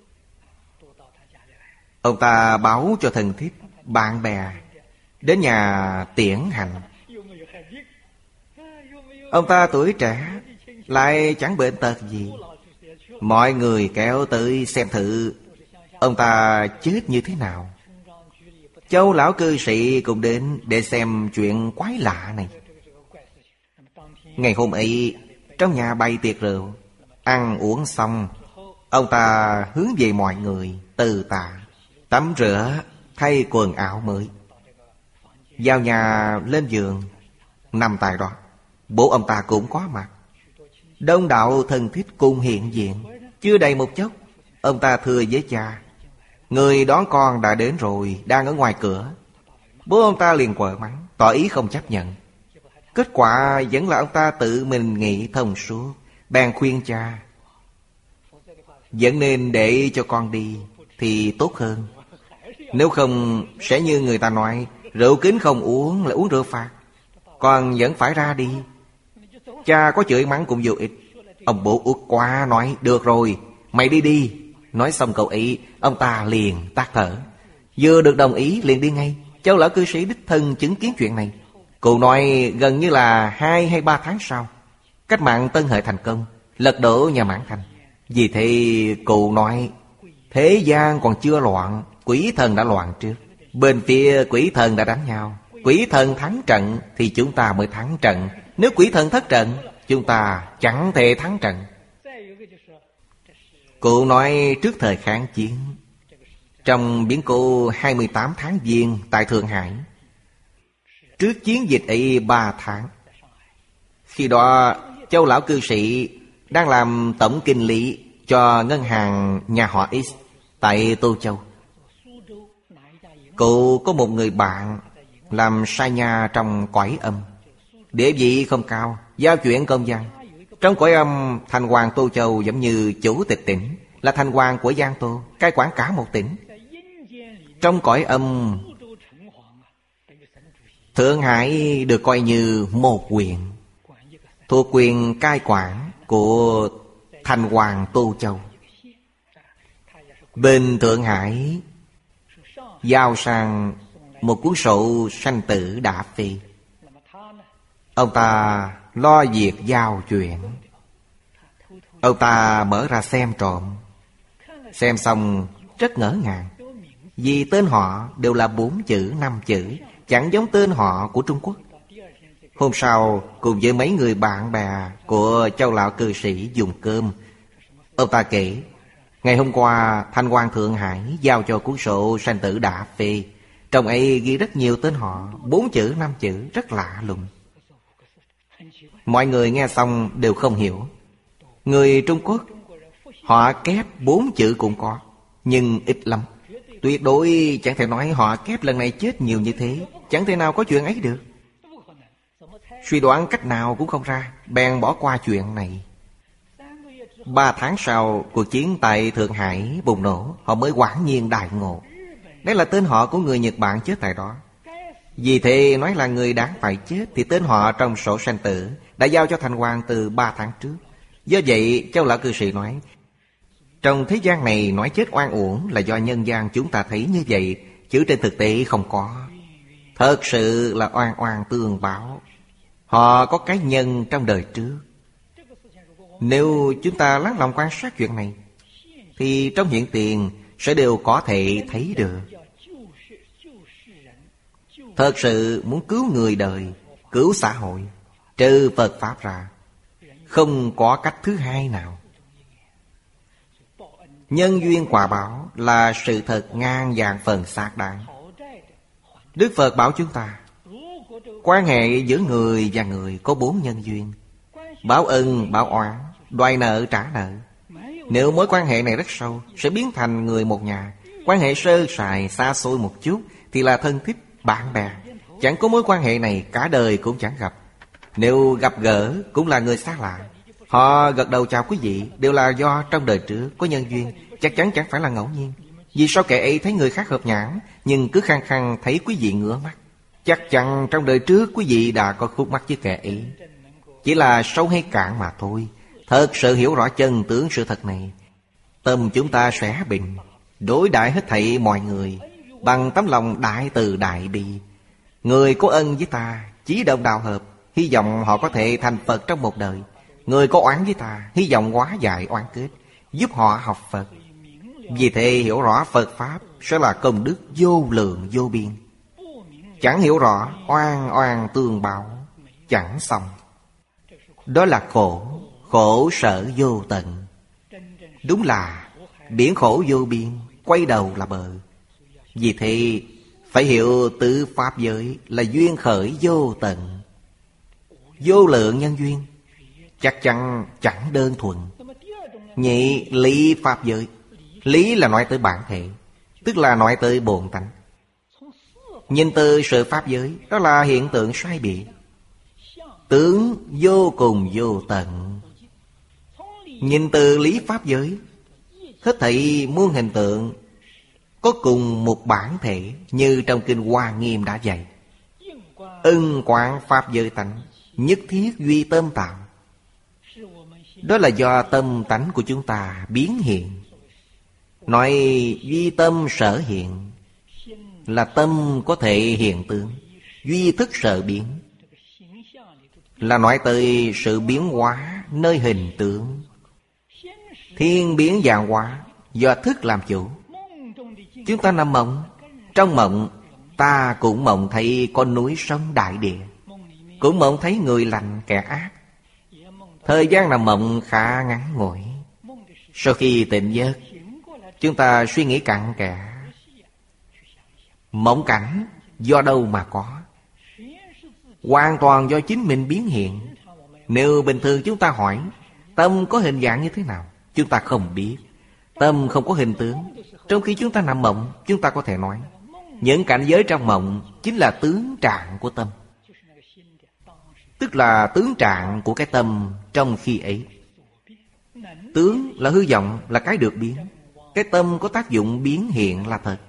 Ông ta báo cho thân thiết, bạn bè đến nhà tiễn hành. Ông ta tuổi trẻ, lại chẳng bệnh tật gì. Mọi người kéo tới xem thử ông ta chết như thế nào. Châu lão cư sĩ cũng đến để xem chuyện quái lạ này. Ngày hôm ấy, trong nhà bày tiệc rượu. Ăn uống xong, ông ta hướng về mọi người từ tạ, tắm rửa, thay quần áo mới, vào nhà lên giường nằm tại đó. Bố ông ta cũng có mặt. đông đạo thân thích cùng hiện diện. Chưa đầy một chốc, ông ta thưa với cha: người đón con đã đến rồi, đang ở ngoài cửa. Bố ông ta liền quở mắng, tỏ ý không chấp nhận. Kết quả vẫn là ông ta tự mình nghĩ thông suốt, bèn khuyên cha: vẫn nên để cho con đi thì tốt hơn. Nếu không sẽ như người ta nói, rượu kính không uống là uống rượu phạt. Con vẫn phải ra đi. Cha có chửi mắng cũng vô ích. Ông bố uất quá nói: được rồi, mày đi đi. Nói xong câu ấy, ông ta liền tắt thở. Vừa được đồng ý liền đi ngay. Châu lão cư sĩ đích thân chứng kiến chuyện này. Cụ nói gần như là hai hay ba tháng sau, cách mạng Tân Hợi thành công, lật đổ nhà Mãn Thành. Vì thế cụ nói thế gian còn chưa loạn, quỷ thần đã loạn trước. Bên phía quỷ thần đã đánh nhau, quỷ thần thắng trận thì chúng ta mới thắng trận. Nếu quỷ thần thất trận, chúng ta chẳng thể thắng trận. Cụ nói trước thời kháng chiến, trong biến cố hai mươi tám tháng Giêng tại Thượng Hải, trước chiến dịch ấy ba tháng, khi đó Châu lão cư sĩ đang làm tổng kinh lý cho ngân hàng nhà họ X tại Tô Châu. Cụ có một người bạn làm sai nha trong cõi âm, địa vị không cao, giao chuyện công văn. Trong cõi âm, thành hoàng Tô Châu giống như chủ tịch tỉnh, là thành hoàng của Giang Tô, cai quản cả một tỉnh. Trong cõi âm, Thượng Hải được coi như một huyện, thuộc quyền cai quản của thành hoàng Tô Châu. Bên Thượng Hải giao sang một cuốn sổ sanh tử đã phê. Ông ta lo việc giao chuyện. Ông ta mở ra xem trộm. Xem xong rất ngỡ ngàng, vì tên họ đều là bốn chữ, năm chữ, chẳng giống tên họ của Trung Quốc. Hôm sau cùng với mấy người bạn bè của Châu lão cư sĩ dùng cơm. Ông ta kể ngày hôm qua thành hoàng Thượng Hải giao cho cuốn sổ sanh tử đã phê. Trong ấy ghi rất nhiều tên họ, bốn chữ, năm chữ, rất lạ lùng. Mọi người nghe xong đều không hiểu. Người Trung Quốc họ kép bốn chữ cũng có, nhưng ít lắm. Tuyệt đối chẳng thể nói họ kép lần này chết nhiều như thế. Chẳng thể nào có chuyện ấy được. Suy đoán cách nào cũng không ra, bèn bỏ qua chuyện này. Ba tháng sau, cuộc chiến tại Thượng Hải bùng nổ, họ mới quả nhiên đại ngộ. Đấy là tên họ của người Nhật Bản chết tại đó. Vì thế nói là người đáng phải chết, thì tên họ trong sổ sanh tử đã giao cho thành hoàng từ ba tháng trước. Do vậy Châu lão cư sĩ nói, trong thế gian này nói chết oan uổng là do nhân gian chúng ta thấy như vậy, chứ trên thực tế không có. Thật sự là oan oan tương báo. Họ có cái nhân trong đời trước. Nếu chúng ta lắng lòng quan sát chuyện này, thì trong hiện tiền sẽ đều có thể thấy được. Thật sự muốn cứu người đời, cứu xã hội, trừ Phật Pháp ra, không có cách thứ hai nào. Nhân duyên quả báo là sự thật ngàn vạn phần xác đáng. Đức Phật bảo chúng ta, quan hệ giữa người và người có bốn nhân duyên: báo ân, báo oán, đòi nợ, trả nợ. Nếu mối quan hệ này rất sâu, sẽ biến thành người một nhà. Quan hệ sơ sài, xa xôi một chút thì là thân thích, bạn bè. Chẳng có mối quan hệ này, cả đời cũng chẳng gặp. Nếu gặp gỡ cũng là người xa lạ. Họ gật đầu chào quý vị đều là do trong đời trước có nhân duyên, chắc chắn chẳng phải là ngẫu nhiên. Vì sao kẻ ấy thấy người khác hợp nhãn, nhưng cứ khăng khăng thấy quý vị ngửa mắt? Chắc chắn trong đời trước quý vị đã có khúc mắc với kẻ ấy. Chỉ là sâu hay cạn mà thôi. Thật sự hiểu rõ chân tướng sự thật này, tâm chúng ta sẽ bình, đối đãi hết thảy mọi người bằng tấm lòng đại từ đại bi. Người có ân với ta, chí đồng đạo hợp, hy vọng họ có thể thành Phật trong một đời. Người có oán với ta, hy vọng hóa giải oán kết, giúp họ học Phật. Vì thế hiểu rõ Phật Pháp sẽ là công đức vô lượng vô biên. Chẳng hiểu rõ, oan oan tương báo, chẳng xong. Đó là khổ, khổ sở vô tận. Đúng là biển khổ vô biên, quay đầu là bờ. Vì thế phải hiểu tứ pháp giới là duyên khởi vô tận, vô lượng nhân duyên. chắc chắn chẳng đơn thuần. Nhị lý pháp giới. Lý là nói tới bản thể, tức là nói tới bổn tánh. Nhìn từ sự pháp giới, đó là hiện tượng sai biệt, tướng vô cùng vô tận. Nhìn từ lý pháp giới, hết thảy muôn hình tượng có cùng một bản thể, như trong kinh Hoa Nghiêm đã dạy. Ưng quán pháp giới tánh, nhất thiết duy tâm tạo. Đó là do tâm tánh của chúng ta biến hiện. Nói duy tâm sở hiện, là tâm có thể hiện tướng. Duy thức sở biến, là nói tới sự biến hóa nơi hình tướng. Thiên biến vạn hóa, do thức làm chủ. Chúng ta nằm mộng, trong mộng ta cũng mộng thấy con núi sông đại địa, cũng mộng thấy người lành kẻ ác. Thời gian nằm mộng khá ngắn ngủi. Sau khi tỉnh giấc, chúng ta suy nghĩ cặn kẽ. Mộng cảnh do đâu mà có? Hoàn toàn do chính mình biến hiện. Nếu bình thường chúng ta hỏi tâm có hình dạng như thế nào, chúng ta không biết. Tâm không có hình tướng. Trong khi chúng ta nằm mộng, chúng ta có thể nói những cảnh giới trong mộng chính là tướng trạng của tâm, tức là tướng trạng của cái tâm trong khi ấy. Tướng là hư vọng, là cái được biến. Cái tâm có tác dụng biến hiện là thật.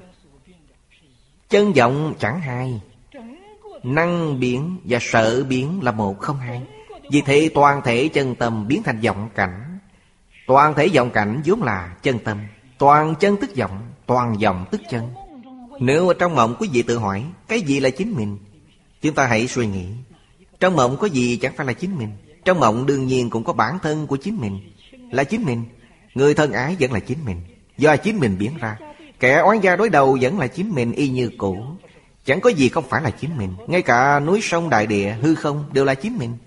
Chân vọng chẳng hai. Năng biến và sở biến là một không hai. Vì thế toàn thể chân tâm biến thành vọng cảnh. Toàn thể vọng cảnh vốn là chân tâm. Toàn chân tức vọng, toàn vọng tức chân. Nếu ở trong mộng quý vị tự hỏi cái gì là chính mình, chúng ta hãy suy nghĩ. Trong mộng có gì chẳng phải là chính mình. Trong mộng đương nhiên cũng có bản thân của chính mình, là chính mình. Người thân ái vẫn là chính mình, do chính mình biến ra. Kẻ oán gia đối đầu vẫn là chính mình y như cũ. Chẳng có gì không phải là chính mình. Ngay cả núi sông đại địa, hư không đều là chính mình.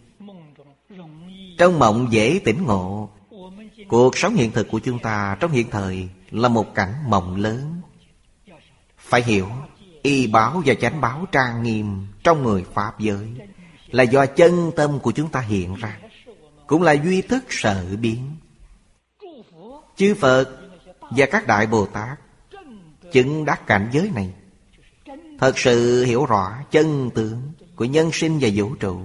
Trong mộng dễ tỉnh ngộ. Cuộc sống hiện thực của chúng ta trong hiện thời là một cảnh mộng lớn. Phải hiểu, y báo và chánh báo trang nghiêm trong người pháp giới là do chân tâm của chúng ta hiện ra, cũng là duy thức sở biến. Chư Phật và các Đại Bồ Tát chứng đắc cảnh giới này, thật sự hiểu rõ chân tướng của nhân sinh và vũ trụ,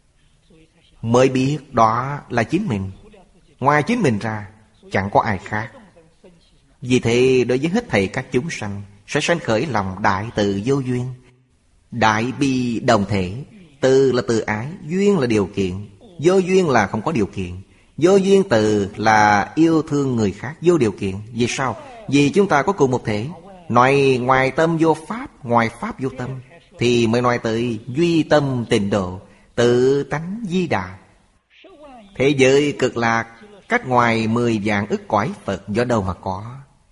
mới biết đó là chính mình. Ngoài chính mình ra chẳng có ai khác. Vì thế đối với hết thảy các chúng sanh sẽ sanh khởi lòng đại từ vô duyên, đại bi đồng thể. Từ là từ ái, duyên là điều kiện. Vô duyên là không có điều kiện. Vô duyên từ là yêu thương người khác vô điều kiện. Vì sao? Vì chúng ta có cùng một thể. Nói ngoài tâm vô pháp, ngoài pháp vô tâm, thì mới nói tới duy tâm tịnh độ, tự tánh di đà. Thế giới cực lạc cách ngoài mười vạn ức cõi Phật do đâu mà có?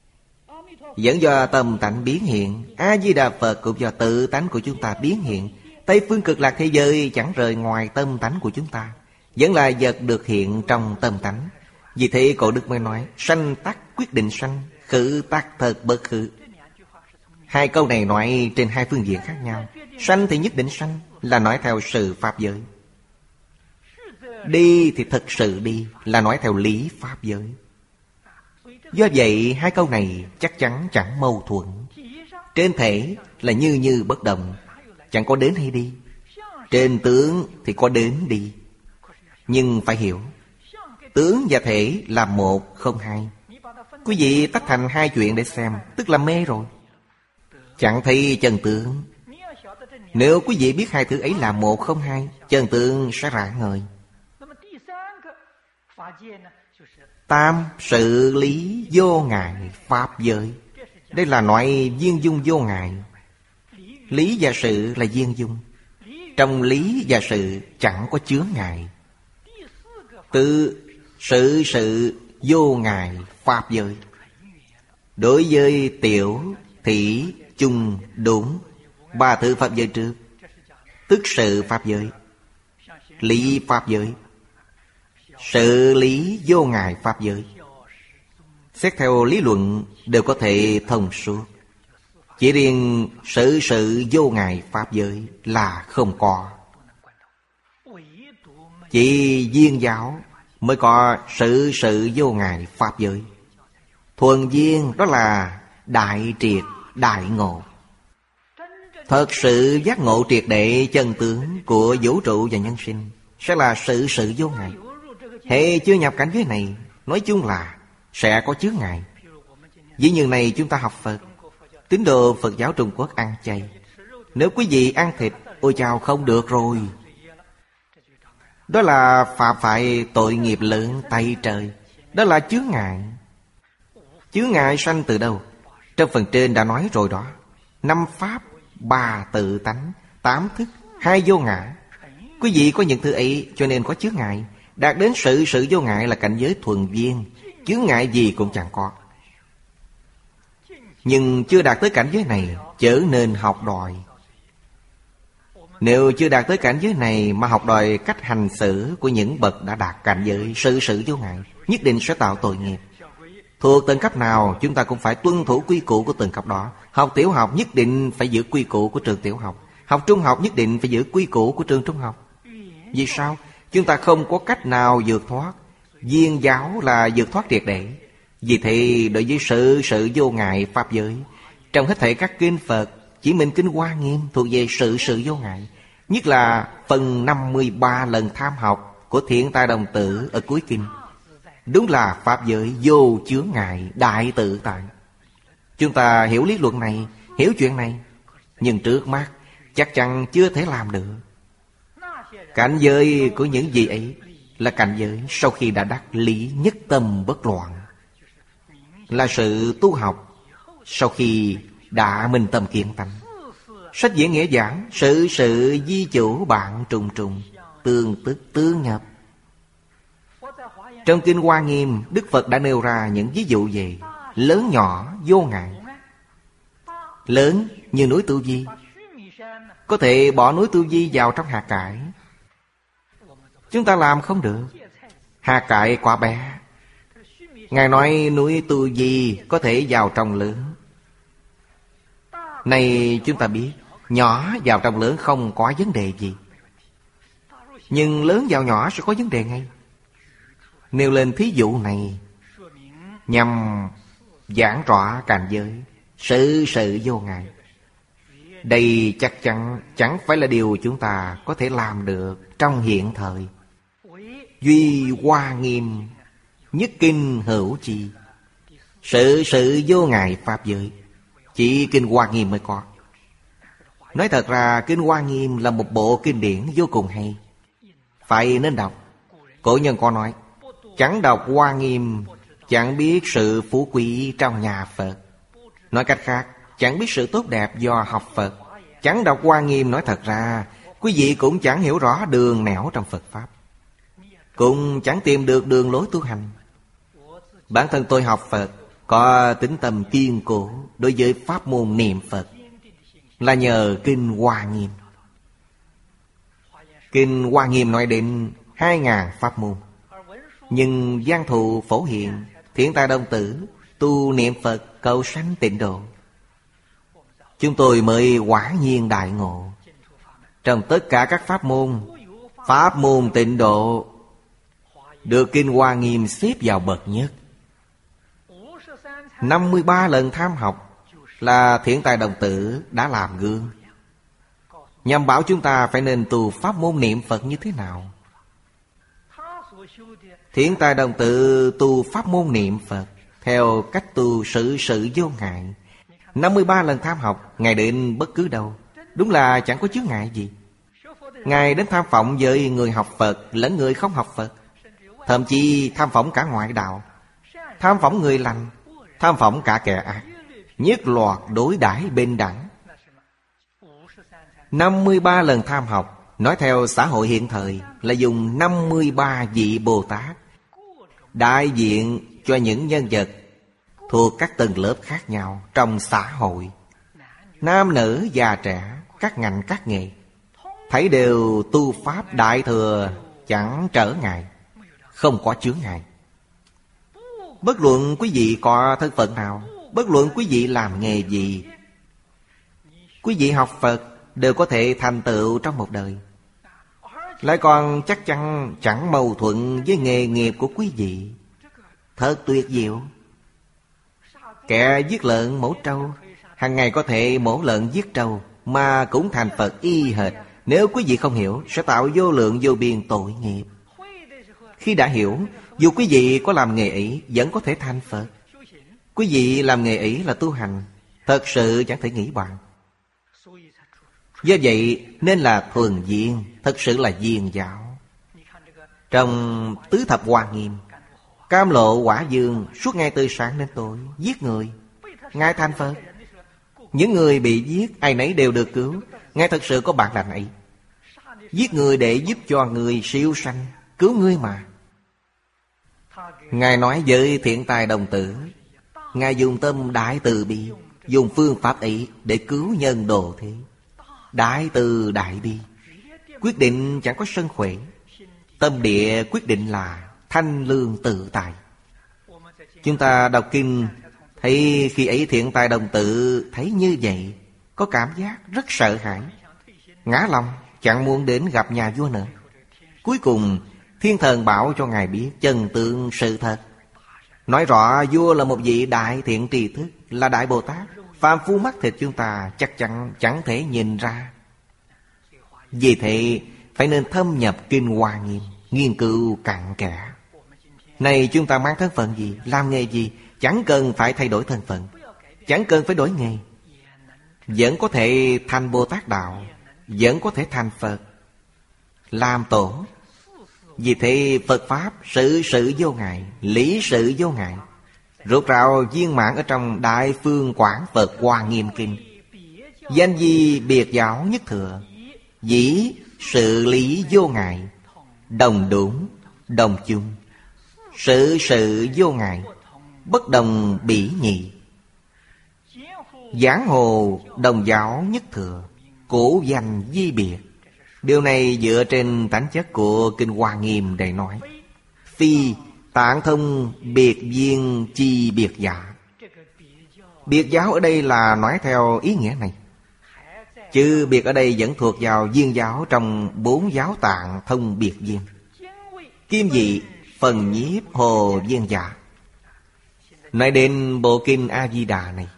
Vẫn do tâm tánh biến hiện. A-di-đà Phật cũng do tự tánh của chúng ta biến hiện. Tây phương cực lạc thế giới chẳng rời ngoài tâm tánh của chúng ta, vẫn là vật được hiện trong tâm tánh. Vì thế cổ đức mới nói sanh tắc quyết định sanh, khử tắc thật bất khử. Hai câu này nói trên hai phương diện khác nhau. Sanh thì nhất định sanh, là nói theo sự pháp giới. Đi thì thực sự đi, là nói theo lý pháp giới. Do vậy hai câu này chắc chắn chẳng mâu thuẫn. Trên thể là như như bất động, chẳng có đến hay đi. Trên tướng thì có đến đi. Nhưng phải hiểu, tướng và thể là một không hai. Quý vị tách thành hai chuyện để xem, tức là mê rồi, chẳng thấy chân tướng. Nếu quý vị biết hai thứ ấy là một không hai, chân tướng sẽ rạng ngời. Tam sự lý vô ngại pháp giới. Đây là nói viên dung vô ngại. Lý và sự là viên dung. Trong lý và sự chẳng có chướng ngại. Tự sự sự vô ngại pháp giới. Đối với tiểu, thị, chung, đúng, ba thứ pháp giới trước, tức sự pháp giới, lý pháp giới, sự lý vô ngại pháp giới. Xét theo lý luận đều có thể thông suốt. Chỉ riêng sự sự vô ngại pháp giới là không có. Chỉ viên giáo mới có sự sự vô ngại pháp giới. Thuần viên đó là đại triệt đại ngộ. Thật sự giác ngộ triệt để chân tướng của vũ trụ và nhân sinh sẽ là sự sự vô ngại. Hệ chưa nhập cảnh giới này, nói chung là sẽ có chướng ngại. Ví như này chúng ta học Phật, tín đồ Phật giáo Trung Quốc ăn chay. Nếu quý vị ăn thịt, ôi chào không được rồi. Đó là phạm phải tội nghiệp lớn tay trời. Đó là chướng ngại. Chướng ngại sanh từ đâu? Trong phần trên đã nói rồi đó. Năm pháp, ba tự tánh, tám thức, hai vô ngã. Quý vị có những thứ ấy cho nên có chướng ngại. Đạt đến sự sự vô ngại là cảnh giới thuần viên, chướng ngại gì cũng chẳng có. Nhưng chưa đạt tới cảnh giới này, chớ nên học đòi. Nếu chưa đạt tới cảnh giới này mà học đòi cách hành xử của những bậc đã đạt cảnh giới sự sự vô ngại, nhất định sẽ tạo tội nghiệp. Thuộc tầng cấp nào chúng ta cũng phải tuân thủ quy củ của tầng cấp đó. Học tiểu học nhất định phải giữ quy củ của trường tiểu học. Học trung học nhất định phải giữ quy củ của trường trung học. Vì sao? Chúng ta không có cách nào vượt thoát. Viên giáo là vượt thoát triệt để. Vì thế đối với sự sự vô ngại pháp giới, trong hết thảy các kinh Phật, chỉ mình kinh Hoa Nghiêm thuộc về sự sự vô ngại. Nhất là phần năm mươi ba lần tham học của Thiện Tài Đồng Tử ở cuối kinh. Đúng là pháp giới vô chướng ngại đại tự tại. Chúng ta hiểu lý luận này, hiểu chuyện này, nhưng trước mắt chắc chắn chưa thể làm được. Cảnh giới của những gì ấy là cảnh giới sau khi đã đắc lý nhất tâm bất loạn, là sự tu học sau khi đã minh tâm kiến tánh. Sách diễn nghĩa giảng sự sự di chủ bạn trùng trùng, tương tức tương nhập. Trong kinh Hoa Nghiêm, Đức Phật đã nêu ra những ví dụ về lớn nhỏ vô ngại. Lớn như núi Tu Di, có thể bỏ núi Tu Di vào trong hạt cải. Chúng ta làm không được. Hạt cải quá bé. Ngài nói núi Tu Di có thể vào trong lớn. Này chúng ta biết, nhỏ vào trong lớn không có vấn đề gì, nhưng lớn vào nhỏ sẽ có vấn đề ngay. Nêu lên thí dụ này nhằm giảng rõ cảnh giới sự sự vô ngại. Đây chắc chắn chẳng phải là điều chúng ta có thể làm được trong hiện thời. Duy Hoa Nghiêm nhất kinh hữu chi, sự sự vô ngại pháp giới chỉ kinh Hoa Nghiêm mới có. Nói thật ra kinh Hoa Nghiêm là một bộ kinh điển vô cùng hay, phải nên đọc. Cổ nhân có nói, chẳng đọc Hoa Nghiêm chẳng biết sự phú quý trong nhà Phật. Nói cách khác, chẳng biết sự tốt đẹp do học Phật. Chẳng đọc Hoa Nghiêm nói thật ra, quý vị cũng chẳng hiểu rõ đường nẻo trong Phật Pháp, cũng chẳng tìm được đường lối tu hành. Bản thân tôi học Phật có tính tâm kiên cố đối với pháp môn niệm Phật là nhờ kinh Hoa Nghiêm. Kinh Hoa Nghiêm nói đến hai ngàn pháp môn, nhưng Văn Thù Phổ Hiền, Thiện Tài Đồng Tử tu niệm Phật cầu sanh tịnh độ. Chúng tôi mới quả nhiên đại ngộ. Trong tất cả các pháp môn, pháp môn tịnh độ được kinh Hoa Nghiêm xếp vào bậc nhất. Năm mươi ba lần tham học là Thiện Tài Đồng Tử đã làm gương, nhằm bảo chúng ta phải nên tu pháp môn niệm Phật như thế nào. Thiện Tài Đồng Tử tu pháp môn niệm Phật theo cách tu sự sự vô ngại. Năm mươi ba lần tham học, Ngài đến bất cứ đâu, đúng là chẳng có chướng ngại gì. Ngài đến tham phỏng với người học Phật lẫn người không học Phật, thậm chí tham phỏng cả ngoại đạo, tham phỏng người lành, tham phỏng cả kẻ ác, nhất loạt đối đãi bình đẳng. Năm mươi ba lần tham học, nói theo xã hội hiện thời là dùng năm mươi ba vị Bồ Tát đại diện cho những nhân vật thuộc các tầng lớp khác nhau trong xã hội, nam nữ già trẻ, các ngành các nghề, thấy đều tu pháp đại thừa, chẳng trở ngại, không có chướng ngại. Bất luận quý vị có thân phận nào, bất luận quý vị làm nghề gì, quý vị học Phật đều có thể thành tựu trong một đời. lại còn chắc chắn chẳng mâu thuẫn với nghề nghiệp của quý vị. Thật tuyệt diệu. Kẻ giết lợn mổ trâu, hàng ngày có thể mổ lợn giết trâu mà cũng thành Phật y hệt. Nếu quý vị không hiểu, sẽ tạo vô lượng vô biên tội nghiệp. Khi đã hiểu, dù quý vị có làm nghề ấy vẫn có thể thành Phật. Quý vị làm nghề ấy là tu hành, thật sự chẳng thể nghĩ bàn. Do vậy nên là thuần viên, thật sự là viên giáo. Trong Tứ Thập Hoa Nghiêm, Cam Lộ Quả Dương suốt ngày từ sáng đến tối giết người, Ngài thành Phật. Những người bị giết ai nấy đều được cứu. Ngài thật sự có bản lĩnh ấy. Giết người để giúp cho người siêu sanh, cứu người mà. Ngài nói với Thiện Tài Đồng Tử, Ngài dùng tâm đại từ bi, dùng phương pháp ấy để cứu nhân độ thế. Đại từ đại bi, quyết định chẳng có sân khỏe. Tâm địa quyết định là thanh lương tự tại. Chúng ta đọc kinh thấy khi ấy Thiện Tài Đồng Tử thấy như vậy, có cảm giác rất sợ hãi, ngã lòng, chẳng muốn đến gặp nhà vua nữa. Cuối cùng Thiên Thần bảo cho Ngài biết chân tướng sự thật, nói rõ vua là một vị đại thiện tri thức, là Đại Bồ Tát. Phàm phu mắt thịt chúng ta chắc chắn chẳng thể nhìn ra. Vì thế phải nên thâm nhập Kinh Hoa Nghiêm, nghiên cứu cặn kẽ. Này chúng ta mang thân phận gì, làm nghề gì, chẳng cần phải thay đổi thân phận, chẳng cần phải đổi nghề, vẫn có thể thành Bồ Tát Đạo, vẫn có thể thành Phật, làm tổ. Vì thế Phật Pháp sự sự vô ngại, lý sự vô ngại, rốt ráo viên mãn ở trong Đại Phương Quảng Phật Hoa Nghiêm Kinh. Danh di biệt giáo nhất thừa, dĩ sự lý vô ngại, đồng đúng, đồng chung, sự sự vô ngại, bất đồng bỉ nhị. Giảng hồ đồng giáo nhất thừa, cổ danh di biệt. Điều này dựa trên tánh chất của Kinh Hoa Nghiêm để nói. Phi tạng thông biệt viên chi biệt giả. Biệt giáo ở đây là nói theo ý nghĩa này, chứ biệt ở đây vẫn thuộc vào viên giáo trong bốn giáo tạng thông biệt viên. Kim vị phần nhiếp hồ viên giả. Nói đến bộ Kinh A-di-đà này,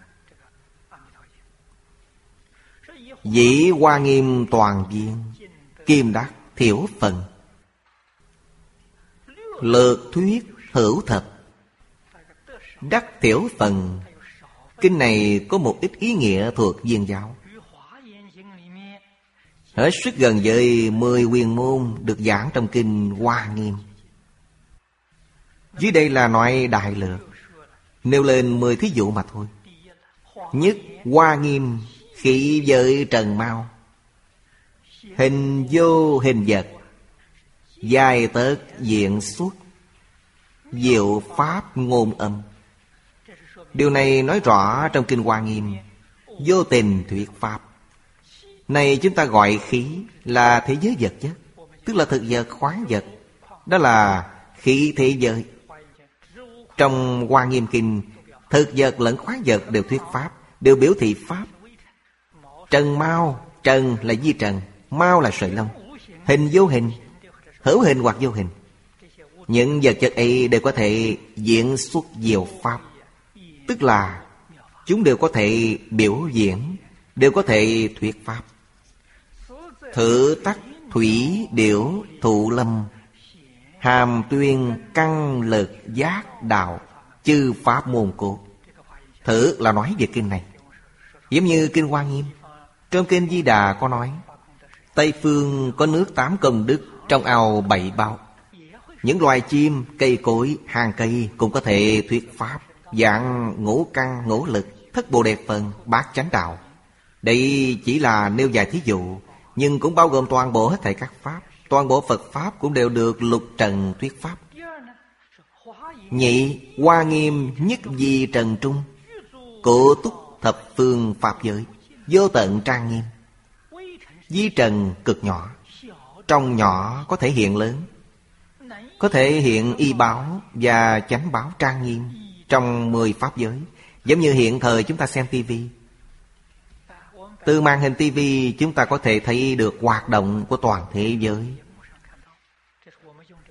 dĩ Hoa Nghiêm toàn viên, kim đắc thiểu phần, lược thuyết hữu thập, đắc thiểu phần. Kinh này có một ít ý nghĩa thuộc viên giáo, hết sức gần với mười huyền môn được giảng trong Kinh Hoa Nghiêm. Dưới đây là nói đại lược, nêu lên mười thí dụ mà thôi. Nhất, Hoa Nghiêm khí giới trần mau, hình vô hình vật, dài tớt diện xuất, diệu pháp ngôn âm. Điều này nói rõ trong Kinh Hoa Nghiêm, vô tình thuyết pháp. Này chúng ta gọi khí là thế giới vật chất, tức là thực vật khoáng vật, đó là khí thế giới. Trong Hoa Nghiêm Kinh, thực vật lẫn khoáng vật đều thuyết pháp, đều biểu thị pháp. Trần mau, trần là di trần, mau là sợi lông, hình vô hình, hữu hình hoặc vô hình. Những vật chất ấy đều có thể diễn xuất diệu pháp, tức là chúng đều có thể biểu diễn, đều có thể thuyết pháp. Thử tắc thủy điểu thụ lâm, hàm tuyên căn lực giác đạo, chư pháp môn cốt. Thử là nói về kinh này, giống như Kinh Hoa Nghiêm. Trong Kinh Di Đà có nói, Tây phương có nước tám công đức, trong ao bảy bao. Những loài chim, cây cối, hàng cây cũng có thể thuyết pháp, dạng ngũ căn, ngũ lực, thất bồ đề phần, bát chánh đạo. Đây chỉ là nêu vài thí dụ, nhưng cũng bao gồm toàn bộ hết thảy các pháp. Toàn bộ Phật Pháp cũng đều được lục trần thuyết pháp. Nhị, Hoa Nghiêm nhất di trần trung, cổ túc thập phương pháp giới, vô tận trang nghiêm. Di trần cực nhỏ, trong nhỏ có thể hiện lớn, có thể hiện y báo và chánh báo trang nghiêm trong mười pháp giới. Giống như hiện thời chúng ta xem tivi, từ màn hình tivi chúng ta có thể thấy được hoạt động của toàn thế giới.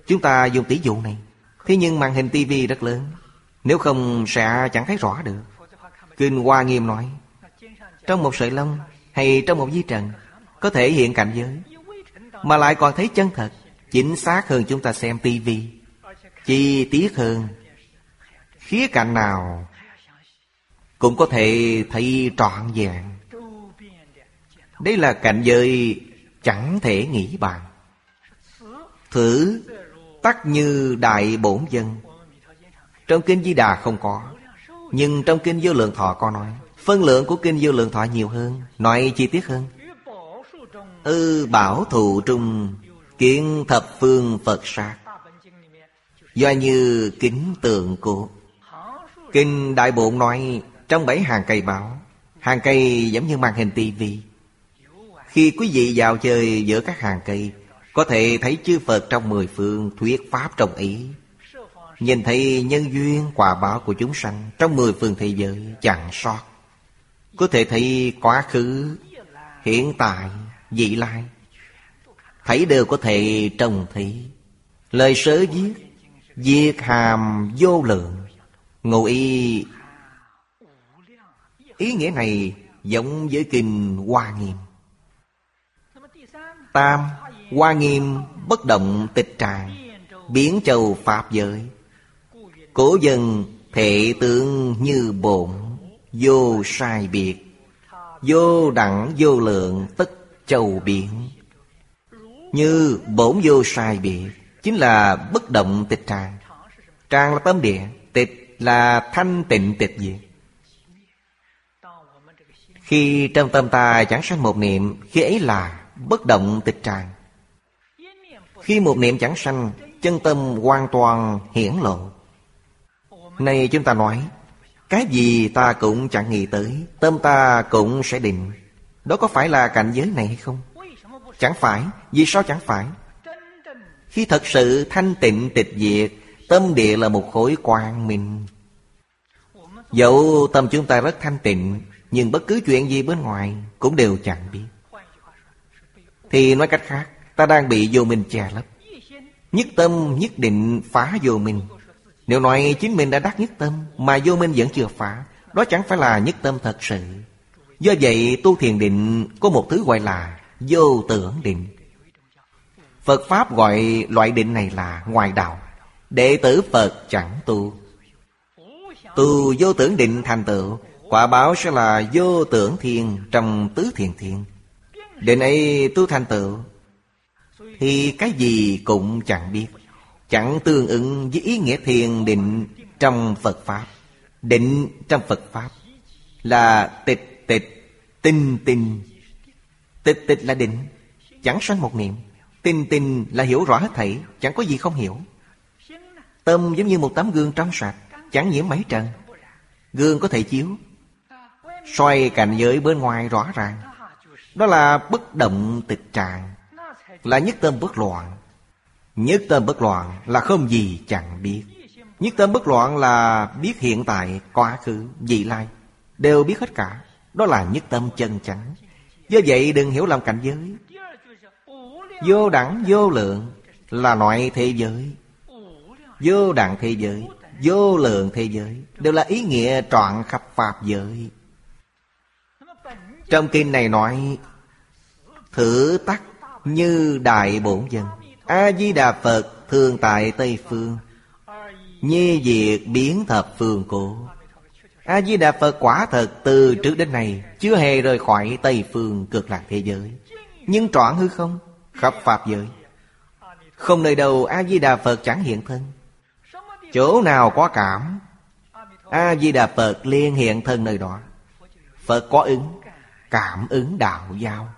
Chúng ta dùng tỷ dụ này. Thế nhưng màn hình tivi rất lớn, nếu không sẽ chẳng thấy rõ được. Kinh Hoa Nghiêm nói, trong một sợi lông hay trong một di trần có thể hiện cảnh giới, mà lại còn thấy chân thật, chính xác hơn chúng ta xem tivi, chi tiết hơn. Khía cạnh nào cũng có thể thấy trọn vẹn. Đây là cảnh giới chẳng thể nghĩ bàn. Thử tắc như đại bổn dân. Trong Kinh Di Đà không có, nhưng trong Kinh Vô Lượng Thọ có nói. Phân lượng của Kinh Vô Lượng Thọ nhiều hơn, nói chi tiết hơn. Ư bảo thụ trung kiến thập phương Phật sát, do như kính tượng cốt. Kinh Đại Bổn nói, trong bảy hàng cây báo, hàng cây giống như màn hình tivi. Khi quý vị vào chơi giữa các hàng cây, có thể thấy chư Phật trong mười phương thuyết pháp trong ý, nhìn thấy nhân duyên quả báo của chúng sanh trong mười phương thế giới chẳng sót. Có thể thấy quá khứ, hiện tại, vị lai, thấy đều có thể trông thấy. Lời sớ viết, viết hàm vô lượng, ngụ ý. Ý nghĩa này giống với Kinh Hoa Nghiêm. Tam, Hoa Nghiêm bất động tịch tràng, biến châu pháp giới. Cổ dân thể tướng như bổn, vô sai biệt, vô đẳng vô lượng tất châu biến. Như bổn vô sai biệt chính là bất động tịch tràng. Tràng là tâm địa, tịch là thanh tịnh tịch diệt. Khi trong tâm ta chẳng sanh một niệm, khi ấy là bất động tịch tràng. Khi một niệm chẳng sanh, chân tâm hoàn toàn hiển lộ. Này chúng ta nói, cái gì ta cũng chẳng nghĩ tới, tâm ta cũng sẽ định. Đó có phải là cảnh giới này hay không? Chẳng phải. Vì sao chẳng phải? Khi thật sự thanh tịnh tịch diệt, tâm địa là một khối quang minh. Dẫu tâm chúng ta rất thanh tịnh, nhưng bất cứ chuyện gì bên ngoài cũng đều chẳng biết. Thì nói cách khác, ta đang bị vô minh che lấp. Nhất tâm nhất định phá vô minh. Nếu nói chính mình đã đắc nhất tâm mà vô minh vẫn chưa phá, đó chẳng phải là nhất tâm thật sự. Do vậy tu thiền định có một thứ gọi là vô tưởng định. Phật Pháp gọi loại định này là ngoại đạo. Đệ tử Phật chẳng tu. Tu vô tưởng định thành tựu, quả báo sẽ là vô tưởng thiên trong tứ thiền thiên. Định ấy tu thành tựu thì cái gì cũng chẳng biết, chẳng tương ứng với ý nghĩa thiền định trong Phật Pháp. Định trong Phật Pháp là tịch tịch, tinh tinh. Tịch tịch là định, chẳng sanh một niệm. Tinh tinh là hiểu rõ hết thảy, chẳng có gì không hiểu. Tâm giống như một tấm gương trong sạch, chẳng nhiễm mấy trần. Gương có thể chiếu soi cảnh giới bên ngoài rõ ràng. Đó là bất động tịch tràng, là nhất tâm bất loạn. Nhất tâm bất loạn là không gì chẳng biết. Nhất tâm bất loạn là biết hiện tại, quá khứ, vị lai, đều biết hết cả. Đó là nhất tâm chân chánh. Do vậy đừng hiểu lầm cảnh giới. Vô đẳng vô lượng là loại thế giới. Vô đẳng thế giới, vô lượng thế giới đều là ý nghĩa trọn khắp pháp giới. Trong kinh này nói, thử tắc như đại bổn dân. A-di-đà Phật thường tại Tây Phương, nhi diệt biến thập phương cổ. A-di-đà Phật quả thật từ trước đến nay chưa hề rời khỏi Tây Phương cực lạc thế giới, nhưng trọn hư không, khắp pháp giới. Không nơi đâu A-di-đà Phật chẳng hiện thân. Chỗ nào có cảm, A-di-đà Phật liền hiện thân nơi đó. Phật có ứng, cảm ứng đạo giao.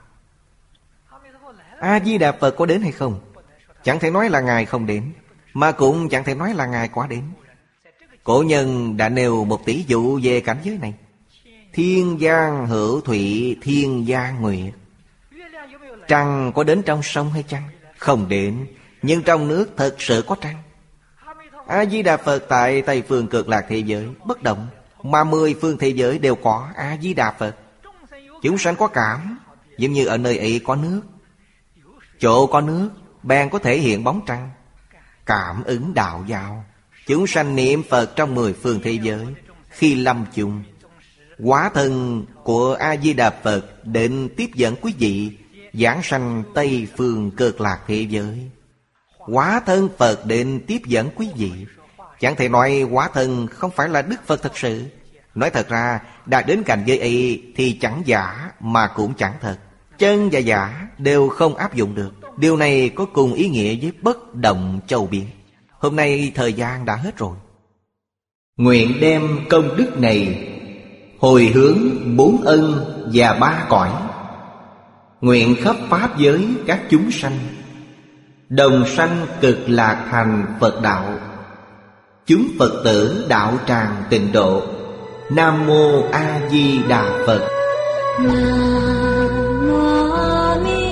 A-di-đà Phật có đến hay không? Chẳng thể nói là Ngài không đến, mà cũng chẳng thể nói là Ngài quá đến. Cổ nhân đã nêu một tỷ dụ về cảnh giới này. Thiên giang hữu thủy, thiên giang nguyệt. Trăng có đến trong sông hay chăng? Không đến, nhưng trong nước thật sự có trăng. A-di-đà Phật tại Tây Phương cực lạc thế giới bất động, mà mười phương thế giới đều có A-di-đà Phật. Chúng sanh có cảm, giống như ở nơi ấy có nước. Chỗ có nước, bèn có thể hiện bóng trăng. cảm ứng đạo giáo. Chúng sanh niệm Phật trong mười phương thế giới, khi lâm chung, hóa thân của A-di-đà Phật định tiếp dẫn quý vị giảng sanh Tây phương Cực Lạc thế giới. Hóa thân Phật định tiếp dẫn quý vị. Chẳng thể nói hóa thân không phải là Đức Phật thật sự. Nói thật ra, đạt đến cảnh giới ấy thì chẳng giả mà cũng chẳng thật. Chân và giả đều không áp dụng được. Điều này có cùng ý nghĩa với bất động châu biến. Hôm nay thời gian đã hết rồi. Nguyện đem công đức này hồi hướng bốn ân và ba cõi. Nguyện khắp pháp giới các chúng sanh đồng sanh cực lạc thành Phật đạo. Chúng Phật tử đạo tràng tịnh độ. Nam Mô A Di Đà Phật. Nam Mô A Di